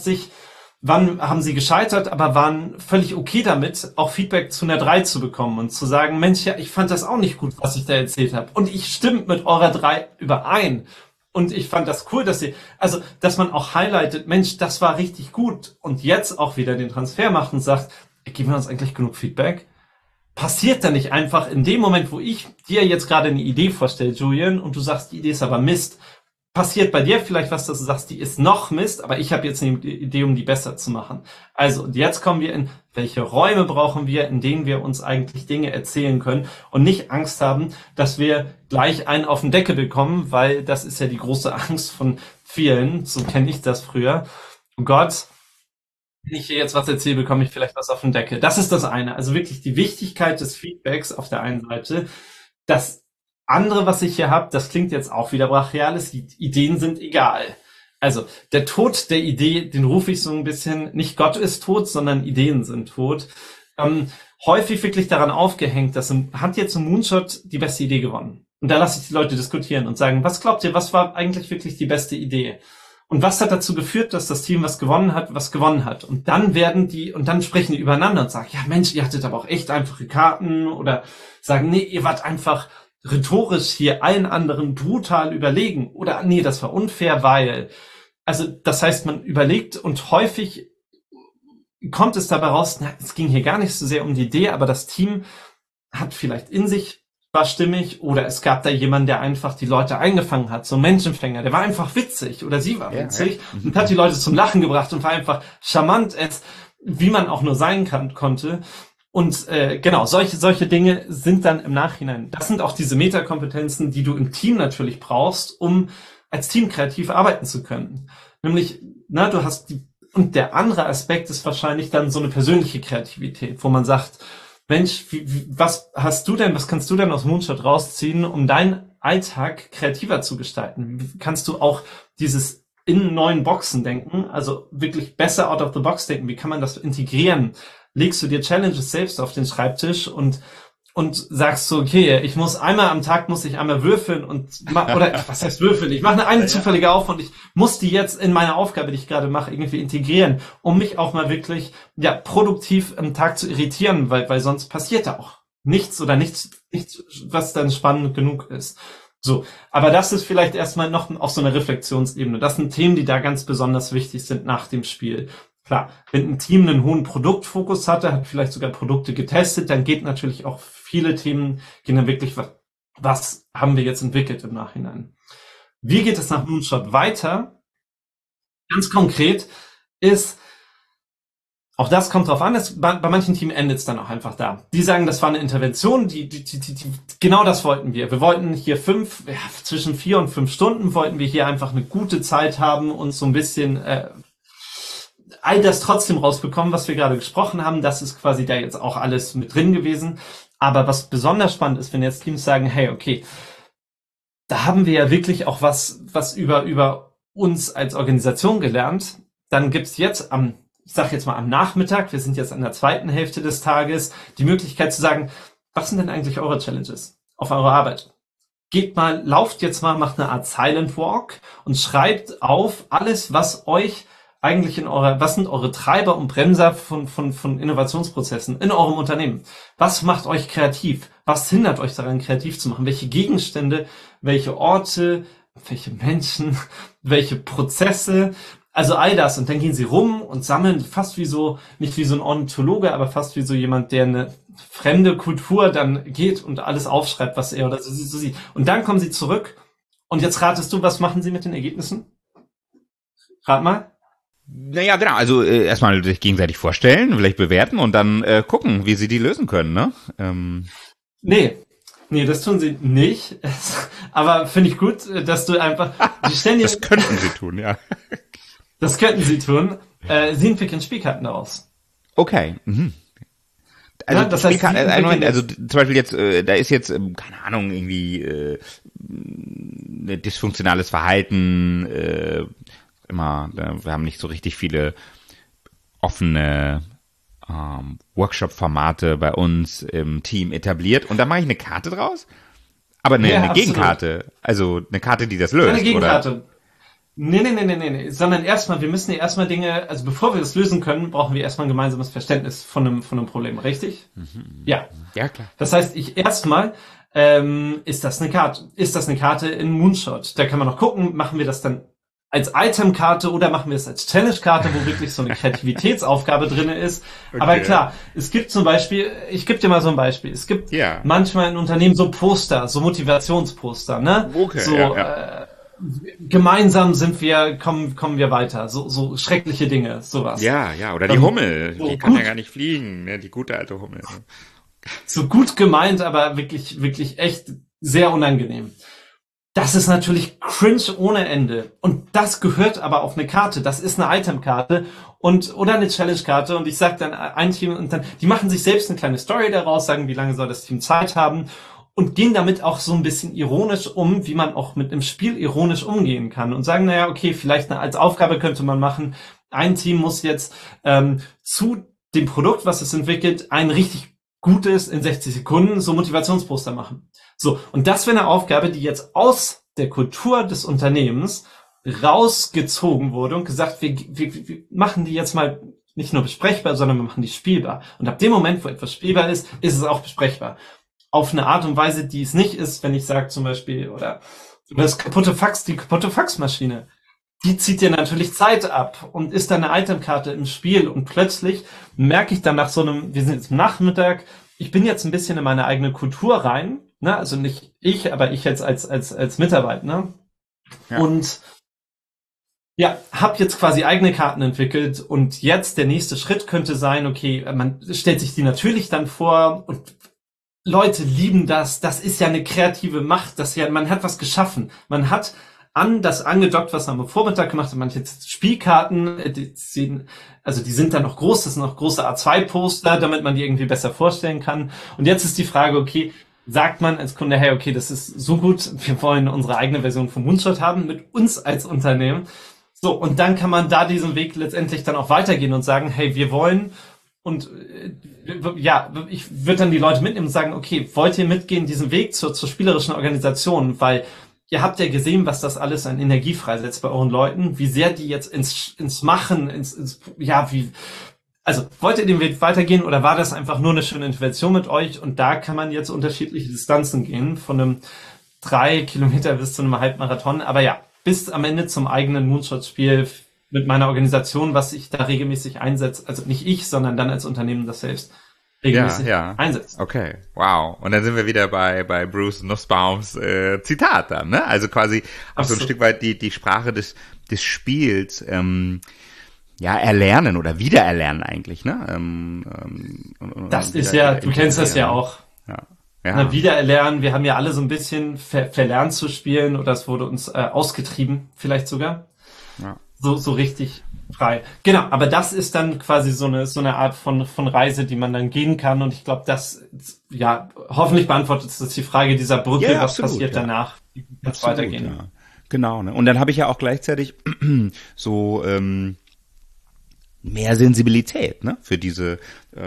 Wann haben sie gescheitert, aber waren völlig okay damit, auch Feedback zu einer 3 zu bekommen und zu sagen, Mensch, ja, ich fand das auch nicht gut, was ich da erzählt habe. Und ich stimme mit eurer 3 überein. Und ich fand das cool, dass man auch highlightet, Mensch, das war richtig gut. Und jetzt auch wieder den Transfer macht und sagt, geben wir uns eigentlich genug Feedback? Passiert da nicht einfach in dem Moment, wo ich dir jetzt gerade eine Idee vorstelle, Julian, und du sagst, die Idee ist aber Mist, passiert bei dir vielleicht was, dass du sagst, die ist noch Mist, aber ich habe jetzt eine Idee, um die besser zu machen. Also, und jetzt kommen wir in, welche Räume brauchen wir, in denen wir uns eigentlich Dinge erzählen können und nicht Angst haben, dass wir gleich einen auf den Deckel bekommen, weil das ist ja die große Angst von vielen, so kenne ich das früher. Oh Gott, wenn ich hier jetzt was erzähle, bekomme ich vielleicht was auf den Deckel. Das ist das eine. Also wirklich die Wichtigkeit des Feedbacks auf der einen Seite, das andere, was ich hier habe, das klingt jetzt auch wieder brachiales, die Ideen sind egal. Also der Tod der Idee, den rufe ich so ein bisschen, nicht Gott ist tot, sondern Ideen sind tot. Häufig wirklich daran aufgehängt, hat jetzt im Moonshot die beste Idee gewonnen. Und da lasse ich die Leute diskutieren und sagen, was glaubt ihr, was war eigentlich wirklich die beste Idee? Und was hat dazu geführt, dass das Team was gewonnen hat? Und dann sprechen die übereinander und sagen, ja Mensch, ihr hattet aber auch echt einfache Karten, oder sagen, nee, ihr wart einfach rhetorisch hier allen anderen brutal überlegen, oder nee, das war unfair, weil, also das heißt, man überlegt und häufig kommt es dabei raus, es ging hier gar nicht so sehr um die Idee, aber das Team hat vielleicht in sich, war stimmig, oder es gab da jemanden, der einfach die Leute eingefangen hat, so ein Menschenfänger, der war einfach witzig oder sie war witzig und hat die Leute zum Lachen gebracht und war einfach charmant, wie man auch nur sein konnte. Und genau, solche Dinge sind dann im Nachhinein, das sind auch diese Metakompetenzen, die du im Team natürlich brauchst, um als Team kreativ arbeiten zu können. Nämlich, du hast und der andere Aspekt ist wahrscheinlich dann so eine persönliche Kreativität, wo man sagt, Mensch, was kannst du denn aus Moonshot rausziehen, um deinen Alltag kreativer zu gestalten? Wie kannst du auch dieses in neuen Boxen denken, also wirklich besser out of the box denken? Wie kann man das integrieren? Legst du dir Challenges selbst auf den Schreibtisch und sagst so, okay, einmal am Tag muss ich einmal würfeln oder was heißt würfeln? Ich mache eine zufällige auf und ich muss die jetzt in meine Aufgabe, die ich gerade mache, irgendwie integrieren, um mich auch mal wirklich produktiv am Tag zu irritieren, weil sonst passiert da auch nichts, was dann spannend genug ist. So, aber das ist vielleicht erstmal noch auf so einer Reflexionsebene. Das sind Themen, die da ganz besonders wichtig sind nach dem Spiel. Klar, wenn ein Team einen hohen Produktfokus hatte, hat vielleicht sogar Produkte getestet, dann geht natürlich auch viele Themen, gehen dann wirklich, was haben wir jetzt entwickelt im Nachhinein. Wie geht es nach Moonshot weiter? Ganz konkret ist, auch das kommt drauf an, bei manchen Teams endet es dann auch einfach da. Die sagen, das war eine Intervention, genau das wollten wir. Wir wollten hier zwischen 4 und 5 Stunden wollten wir hier einfach eine gute Zeit haben und so ein bisschen all das trotzdem rausbekommen, was wir gerade gesprochen haben. Das ist quasi da jetzt auch alles mit drin gewesen. Aber was besonders spannend ist, wenn jetzt Teams sagen, hey, okay, da haben wir ja wirklich auch was über uns als Organisation gelernt. Dann gibt's jetzt ich sage jetzt mal am Nachmittag, wir sind jetzt an der zweiten Hälfte des Tages, die Möglichkeit zu sagen, was sind denn eigentlich eure Challenges auf eurer Arbeit? Lauft jetzt mal, macht eine Art Silent Walk und schreibt auf alles, was euch eigentlich was sind eure Treiber und Bremser von Innovationsprozessen in eurem Unternehmen? Was macht euch kreativ? Was hindert euch daran, kreativ zu machen? Welche Gegenstände, welche Orte, welche Menschen, welche Prozesse? Also all das. Und dann gehen sie rum und sammeln fast nicht wie so ein Ornithologe, aber fast wie so jemand, der eine fremde Kultur dann geht und alles aufschreibt, was er oder so sieht. Und dann kommen sie zurück. Und jetzt ratest du, was machen sie mit den Ergebnissen? Rat mal. Naja, genau. Also erstmal sich gegenseitig vorstellen, vielleicht bewerten und dann gucken, wie sie die lösen können, ne? Nee, das tun sie nicht. Aber finde ich gut, dass du einfach... Das könnten sie tun, ja. Das könnten sie tun. Sie entwickeln Spielkarten daraus. Okay. Mhm. Also, ja, das heißt, also zum Beispiel jetzt, da ist jetzt, keine Ahnung, irgendwie ein dysfunktionales Verhalten, wir haben nicht so richtig viele offene Workshop-Formate bei uns im Team etabliert und da mache ich eine Karte draus, aber eine Gegenkarte, also eine Karte, die das löst, eine Gegenkarte. Oder? Nee, sondern wir müssen ja erstmal Dinge, also bevor wir das lösen können, brauchen wir erstmal ein gemeinsames Verständnis von einem Problem, richtig? Mhm. Ja. Ja, klar. Das heißt, ist das eine Karte in Moonshot? Da kann man noch gucken, machen wir das dann als Itemkarte oder machen wir es als Challenge-Karte, wo wirklich so eine Kreativitätsaufgabe drinne ist. Okay. Aber klar, es gibt zum Beispiel, ich gebe dir mal so ein Beispiel, es gibt manchmal in Unternehmen so Poster, so Motivationsposter, ne? Okay, so, gemeinsam kommen wir weiter. So schreckliche Dinge, sowas. Ja, oder die Hummel. Die kann ja gar nicht fliegen, ne? Die gute alte Hummel. So gut gemeint, aber wirklich, wirklich echt sehr unangenehm. Das ist natürlich cringe ohne Ende. Und das gehört aber auf eine Karte. Das ist eine Itemkarte oder eine Challenge-Karte. Und ich sag dann ein Team und dann, die machen sich selbst eine kleine Story daraus, sagen, wie lange soll das Team Zeit haben. Und gehen damit auch so ein bisschen ironisch um, wie man auch mit einem Spiel ironisch umgehen kann. Und sagen, naja, okay, vielleicht als Aufgabe könnte man machen, ein Team muss jetzt zu dem Produkt, was es entwickelt, ein richtig gutes in 60 Sekunden so Motivationsposter machen. So, und das wäre eine Aufgabe, die jetzt aus der Kultur des Unternehmens rausgezogen wurde und gesagt, wir machen die jetzt mal nicht nur besprechbar, sondern wir machen die spielbar. Und ab dem Moment, wo etwas spielbar ist es auch besprechbar. Auf eine Art und Weise, die es nicht ist, wenn ich sage zum Beispiel, oder die kaputte Faxmaschine, die zieht dir natürlich Zeit ab und ist dann eine Itemkarte im Spiel und plötzlich merke ich dann nach wir sind jetzt am Nachmittag, ich bin jetzt ein bisschen in meine eigene Kultur rein, ne, also nicht ich, aber ich jetzt als Mitarbeiter, ne, und habe jetzt quasi eigene Karten entwickelt und jetzt der nächste Schritt könnte sein, okay, man stellt sich die natürlich dann vor und Leute lieben das. Das ist ja eine kreative Macht. Man hat was geschaffen. Man hat das angedockt, was man am Vormittag gemacht hat. Manche Spielkarten, die sind dann noch groß. Das sind noch große A2-Poster, damit man die irgendwie besser vorstellen kann. Und jetzt ist die Frage, okay, sagt man als Kunde, hey, okay, das ist so gut. Wir wollen unsere eigene Version vom Moonshot haben mit uns als Unternehmen. So, und dann kann man da diesen Weg letztendlich dann auch weitergehen und sagen, hey, wir wollen. Und ich würde dann die Leute mitnehmen und sagen, okay, wollt ihr mitgehen, diesen Weg zur spielerischen Organisation? Weil ihr habt ja gesehen, was das alles an Energie freisetzt bei euren Leuten, wie sehr die jetzt ins Machen, wollt ihr den Weg weitergehen oder war das einfach nur eine schöne Intervention mit euch? Und da kann man jetzt unterschiedliche Distanzen gehen von einem 3 Kilometer bis zu einem Halbmarathon. Aber ja, bis am Ende zum eigenen Moonshot-Spiel mit meiner Organisation, was ich da regelmäßig einsetze. Also nicht ich, sondern dann als Unternehmen das selbst regelmäßig einsetzt. Okay, wow. Und dann sind wir wieder bei Bruce Nussbaums Zitat dann, ne? Also quasi auch so ein Stück weit die Sprache des Spiels erlernen oder wiedererlernen eigentlich, ne? Das ist ja, du kennst das ja auch. Ja. Na, wiedererlernen, wir haben ja alle so ein bisschen verlernt zu spielen oder es wurde uns ausgetrieben, vielleicht sogar. Ja. So richtig frei. Genau, aber das ist dann quasi so eine Art von Reise, die man dann gehen kann und ich glaube, das, hoffentlich beantwortet das die Frage dieser Brücke, was passiert danach, wie kann es weitergehen. Ja. Genau, ne? Und dann habe ich ja auch gleichzeitig so mehr Sensibilität, ne, für diese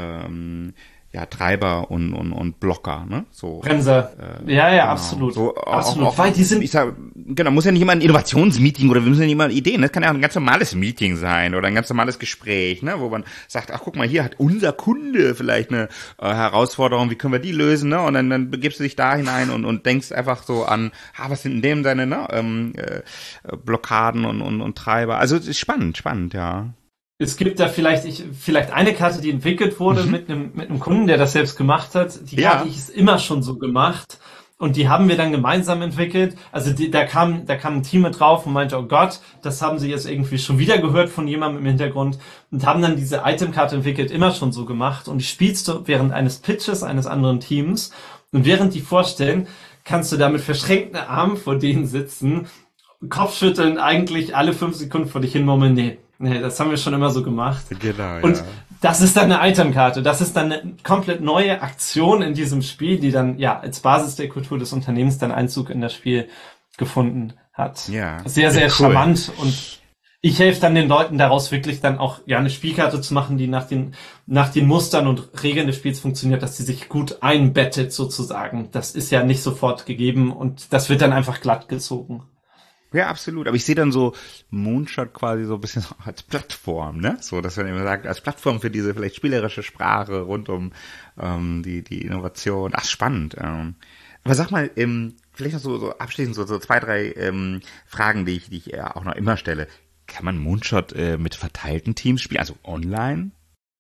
Treiber und Blocker, ne? So. Bremser. Genau. Absolut. So, absolut. Auch, weil die sind, ich sag, genau, muss ja nicht immer ein Innovationsmeeting oder wir müssen ja nicht immer Ideen, das kann ja auch ein ganz normales Meeting sein oder ein ganz normales Gespräch, ne, wo man sagt, ach guck mal, hier hat unser Kunde vielleicht eine Herausforderung, wie können wir die lösen, ne? Und dann begibst du dich da hinein und denkst einfach so an, was sind in dem seine, ne, Blockaden und Treiber. Also es ist spannend, ja. Es gibt da vielleicht eine Karte, die entwickelt wurde mit einem Kunden, der das selbst gemacht hat. Die Karte ist immer schon so gemacht und die haben wir dann gemeinsam entwickelt. Also da kam ein Team mit drauf und meinte, oh Gott, das haben sie jetzt irgendwie schon wieder gehört von jemandem im Hintergrund und haben dann diese Itemkarte entwickelt, immer schon so gemacht und die spielst du während eines Pitches eines anderen Teams und während die vorstellen, kannst du da mit verschränkten Armen vor denen sitzen, Kopfschütteln eigentlich alle 5 Sekunden vor dich hin murmeln, Nee, das haben wir schon immer so gemacht. Genau, und das ist dann eine Itemkarte. Das ist dann eine komplett neue Aktion in diesem Spiel, die dann als Basis der Kultur des Unternehmens dann Einzug in das Spiel gefunden hat. Ja, sehr, sehr charmant. Und ich helfe dann den Leuten daraus wirklich dann auch eine Spielkarte zu machen, die nach den Mustern und Regeln des Spiels funktioniert, dass sie sich gut einbettet sozusagen. Das ist ja nicht sofort gegeben und das wird dann einfach glatt gezogen. Ja, absolut. Aber ich sehe dann so Moonshot quasi so ein bisschen als Plattform, ne? So, dass man immer sagt, als Plattform für diese vielleicht spielerische Sprache rund um die Innovation. Ach, spannend. Aber sag mal, vielleicht noch so abschließend so 2, 3 Fragen, die ich auch noch immer stelle. Kann man Moonshot mit verteilten Teams spielen, also online?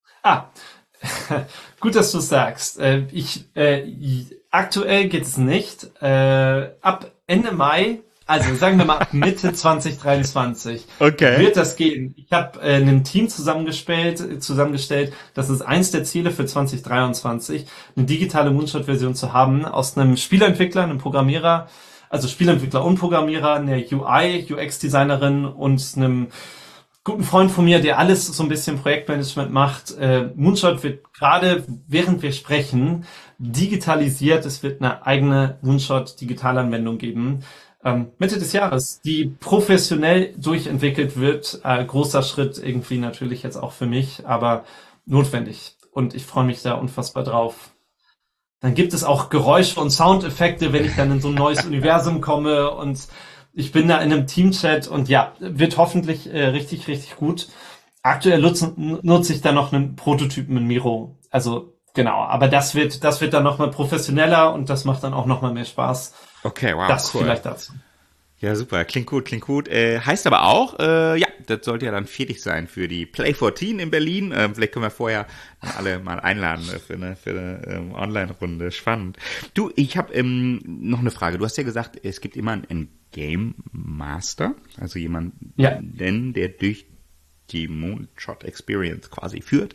Gut, dass du sagst. Aktuell geht es nicht. Ab Ende Mai, also sagen wir mal ab Mitte 2023 wird das gehen. Ich habe ein Team zusammengestellt. Das ist eins der Ziele für 2023, eine digitale Moonshot-Version zu haben aus einem Spieleentwickler, einem Programmierer, also Spieleentwickler und Programmierer, einer UI, UX-Designerin und einem guten Freund von mir, der alles so ein bisschen Projektmanagement macht. Moonshot wird gerade, während wir sprechen, digitalisiert. Es wird eine eigene Moonshot-Digitalanwendung geben. Mitte des Jahres, die professionell durchentwickelt wird. Großer Schritt irgendwie natürlich jetzt auch für mich, aber notwendig. Und ich freue mich da unfassbar drauf. Dann gibt es auch Geräusche und Soundeffekte, wenn ich dann in so ein neues Universum komme und ich bin da in einem Teamchat und wird hoffentlich richtig, richtig gut. Aktuell nutze ich da noch einen Prototypen in Miro. Also genau, aber das wird dann nochmal professioneller und das macht dann auch nochmal mehr Spaß. Okay, wow, das cool. Vielleicht dazu. Ja, super, klingt gut. Heißt aber auch, das sollte ja dann fertig sein für die Play 14 in Berlin. Vielleicht können wir vorher alle mal einladen für eine Online-Runde. Spannend. Du, ich habe noch eine Frage. Du hast ja gesagt, es gibt immer einen Game Master, also jemanden, der durch die Moonshot Experience quasi führt.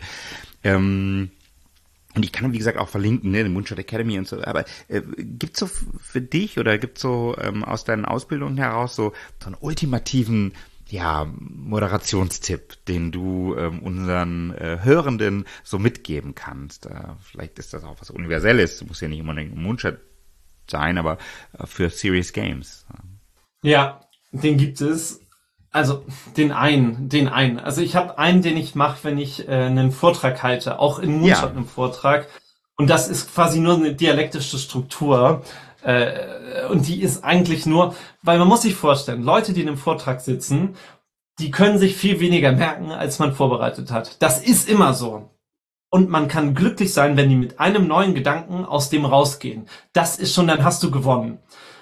Und ich kann, wie gesagt, auch verlinken, ne, die Moonshot Academy und so. Aber gibt's so für dich oder gibt's so aus deinen Ausbildungen heraus so einen ultimativen Moderationstipp, den du unseren Hörenden so mitgeben kannst? Vielleicht ist das auch was Universelles. Muss ja nicht immer ein Moonshot sein, aber für Serious Games. Ja, den gibt es. Also den einen. Also ich habe einen, den ich mache, wenn ich einen Vortrag halte, auch in Moonshot einem Vortrag. Und das ist quasi nur eine dialektische Struktur. Und die ist eigentlich nur, weil man muss sich vorstellen, Leute, die in einem Vortrag sitzen, die können sich viel weniger merken, als man vorbereitet hat. Das ist immer so. Und man kann glücklich sein, wenn die mit einem neuen Gedanken aus dem rausgehen. Das ist schon, dann hast du gewonnen.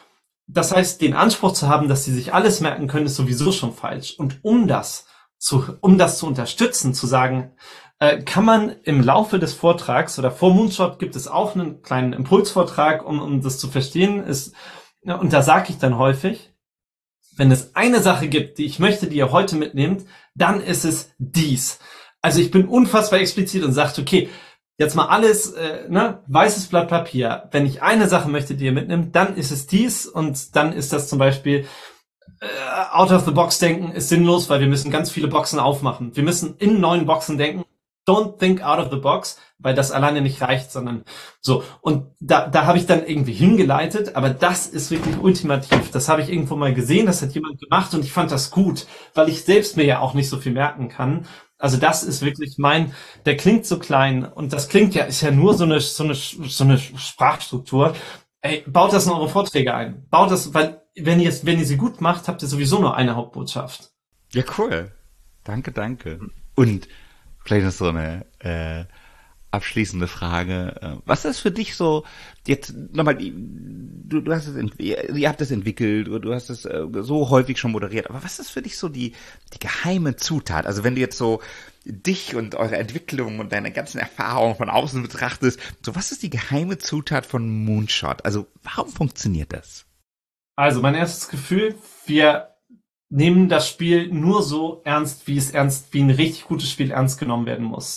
das heißt, den Anspruch zu haben, dass sie sich alles merken können, ist sowieso schon falsch. Und um das zu unterstützen, zu sagen, kann man im Laufe des Vortrags oder vor Moonshot gibt es auch einen kleinen Impulsvortrag, um das zu verstehen, und da sage ich dann häufig, wenn es eine Sache gibt, die ich möchte, die ihr heute mitnehmt, dann ist es dies. Also ich bin unfassbar explizit und sage, okay, jetzt mal alles, weißes Blatt Papier. Wenn ich eine Sache möchte, die ihr mitnimmt, dann ist es dies, und dann ist das zum Beispiel out of the box denken ist sinnlos, weil wir müssen ganz viele Boxen aufmachen. Wir müssen in neuen Boxen denken. Don't think out of the box, weil das alleine nicht reicht, sondern so. Und da habe ich dann irgendwie hingeleitet, aber das ist wirklich ultimativ. Das habe ich irgendwo mal gesehen, das hat jemand gemacht und ich fand das gut, weil ich selbst mir ja auch nicht so viel merken kann. Also das ist wirklich der klingt so klein und das ist ja nur so eine Sprachstruktur. Ey, baut das in eure Vorträge ein. Baut das, weil wenn ihr sie gut macht, habt ihr sowieso nur eine Hauptbotschaft. Ja, cool. Danke. Und vielleicht noch so eine abschließende Frage. Was ist für dich so, jetzt nochmal, du hast ihr habt es entwickelt, du hast es so häufig schon moderiert, aber was ist für dich so die geheime Zutat? Also wenn du jetzt so dich und eure Entwicklung und deine ganzen Erfahrungen von außen betrachtest, so was ist die geheime Zutat von Moonshot? Also warum funktioniert das? Also mein erstes Gefühl, wir nehmen das Spiel nur so ernst, wie ein richtig gutes Spiel ernst genommen werden muss.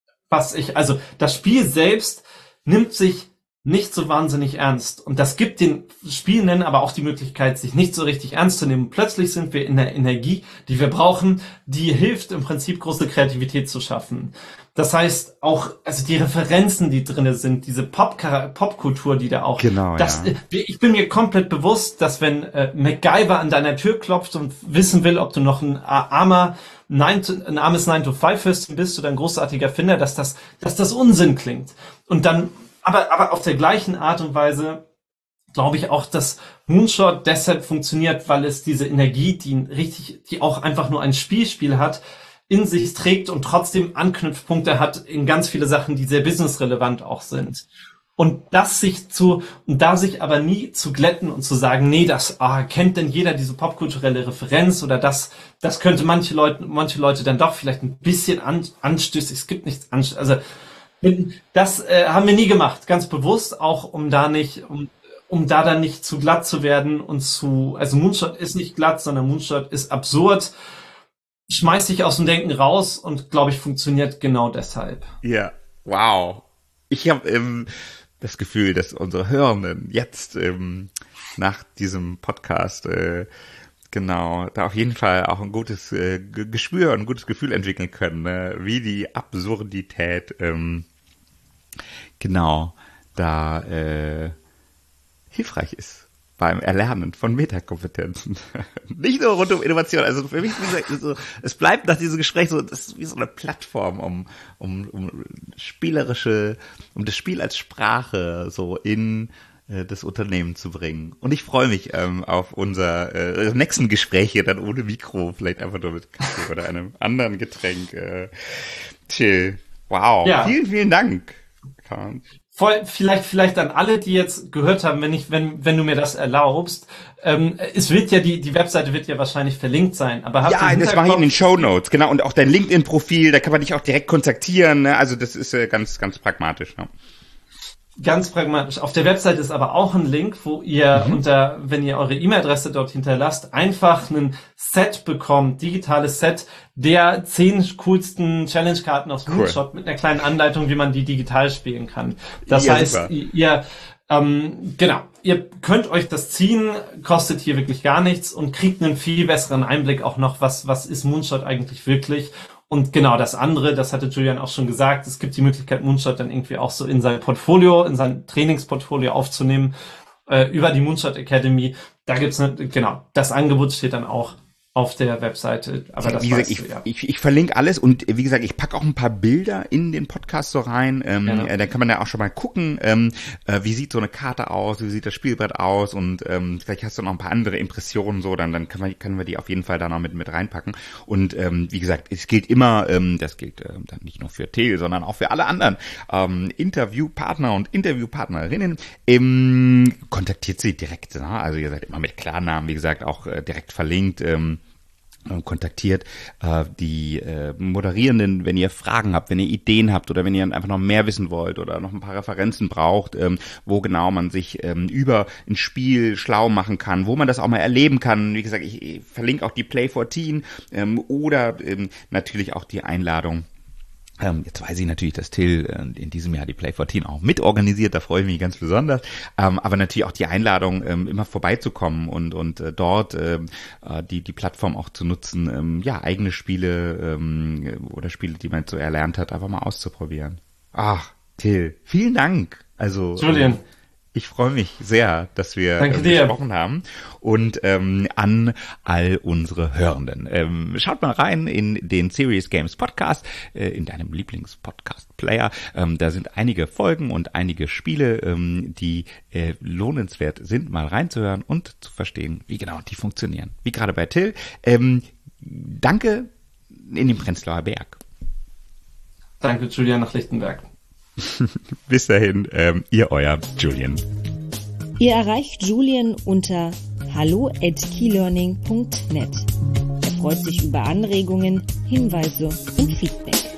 Das Spiel selbst nimmt sich nicht so wahnsinnig ernst. Und das gibt den Spielenden aber auch die Möglichkeit, sich nicht so richtig ernst zu nehmen. Plötzlich sind wir in der Energie, die wir brauchen, die hilft im Prinzip, große Kreativität zu schaffen. Das heißt auch, also die Referenzen, die drinne sind, diese Popkultur, die da auch. Genau, ich bin mir komplett bewusst, dass wenn MacGyver an deiner Tür klopft und wissen will, ob du noch ein armes 9-to-5-Fürstchen bist oder ein großartiger Finder, dass das Unsinn klingt. Und dann, aber auf der gleichen Art und Weise glaube ich auch, dass Moonshot deshalb funktioniert, weil es diese Energie, die auch einfach nur ein Spiel hat, in sich trägt und trotzdem Anknüpfpunkte hat in ganz viele Sachen, die sehr businessrelevant auch sind. Und da sich aber nie zu glätten und zu sagen, nee, kennt denn jeder diese popkulturelle Referenz oder das könnte manche Leute dann doch vielleicht ein bisschen anstößig, es gibt nichts anstößig, also das haben wir nie gemacht, ganz bewusst, auch um da dann nicht zu glatt zu werden also Moonshot ist nicht glatt, sondern Moonshot ist absurd, schmeißt dich aus dem Denken raus und glaube ich funktioniert genau deshalb. Ja, wow. Ich habe das Gefühl, dass unsere Hörenden jetzt nach diesem Podcast da auf jeden Fall auch ein gutes Gespür und ein gutes Gefühl entwickeln können, wie die Absurdität da hilfreich ist beim Erlernen von Metakompetenzen. Nicht nur rund um Innovation, also für mich, wie gesagt, es bleibt nach diesem Gespräch das ist wie so eine Plattform, um das Spiel als Sprache so in das Unternehmen zu bringen. Und ich freue mich auf unser nächsten Gespräche dann ohne Mikro, vielleicht einfach nur mit Kaffee oder einem anderen Getränk. Chill. Wow. Ja. Vielen, vielen Dank. Vielleicht an alle, die jetzt gehört haben, wenn du mir das erlaubst, es wird ja die Webseite wird ja wahrscheinlich verlinkt sein, aber das mache ich in den Shownotes, genau, und auch dein LinkedIn-Profil, da kann man dich auch direkt kontaktieren, ne? Also das ist ganz, ganz pragmatisch, ne? Ganz pragmatisch. Auf der Website ist aber auch ein Link, wo ihr wenn ihr eure E-Mail-Adresse dort hinterlasst, einfach ein Set bekommt, digitales Set der 10 coolsten Challenge-Karten aus Moonshot mit einer kleinen Anleitung, wie man die digital spielen kann. Das heißt, ihr könnt euch das ziehen, kostet hier wirklich gar nichts und kriegt einen viel besseren Einblick auch noch, was ist Moonshot eigentlich wirklich. Und genau das andere, das hatte Julian auch schon gesagt, es gibt die Möglichkeit, Moonshot dann irgendwie auch so in sein Trainingsportfolio aufzunehmen, über die Moonshot Academy. Da gibt's das Angebot steht dann auch auf der Webseite, aber das wie gesagt, ich verlinke alles und wie gesagt, ich packe auch ein paar Bilder in den Podcast so rein. Dann kann man ja auch schon mal gucken, wie sieht so eine Karte aus, wie sieht das Spielbrett aus und vielleicht hast du noch ein paar andere Impressionen so, dann können wir die auf jeden Fall da noch mit reinpacken. Und wie gesagt, es gilt immer, das gilt dann nicht nur für Till, sondern auch für alle anderen Interviewpartner und Interviewpartnerinnen. Kontaktiert sie direkt, ne? Also ihr seid immer mit Klarnamen, wie gesagt, auch direkt verlinkt. Kontaktiert die Moderierenden, wenn ihr Fragen habt, wenn ihr Ideen habt oder wenn ihr einfach noch mehr wissen wollt oder noch ein paar Referenzen braucht, wo genau man sich über ein Spiel schlau machen kann, wo man das auch mal erleben kann. Wie gesagt, ich verlinke auch die Play 14 oder natürlich auch die Einladung. Jetzt weiß ich natürlich, dass Till in diesem Jahr die Play 14 auch mitorganisiert, da freue ich mich ganz besonders, aber natürlich auch die Einladung, immer vorbeizukommen und dort die Plattform auch zu nutzen, eigene Spiele oder Spiele, die man so erlernt hat, einfach mal auszuprobieren. Ach, Till, vielen Dank. Also Julian. Ich freue mich sehr, dass wir gesprochen haben und an all unsere Hörenden. Schaut mal rein in den Serious Games Podcast, in deinem Lieblings-Podcast-Player. Da sind einige Folgen und einige Spiele, die lohnenswert sind, mal reinzuhören und zu verstehen, wie genau die funktionieren. Wie gerade bei Till. Danke in den Prenzlauer Berg. Danke, Julian, nach Lichtenberg. Bis dahin, euer Julian. Ihr erreicht Julian unter hallo@keylearning.net. Er freut sich über Anregungen, Hinweise und Feedback.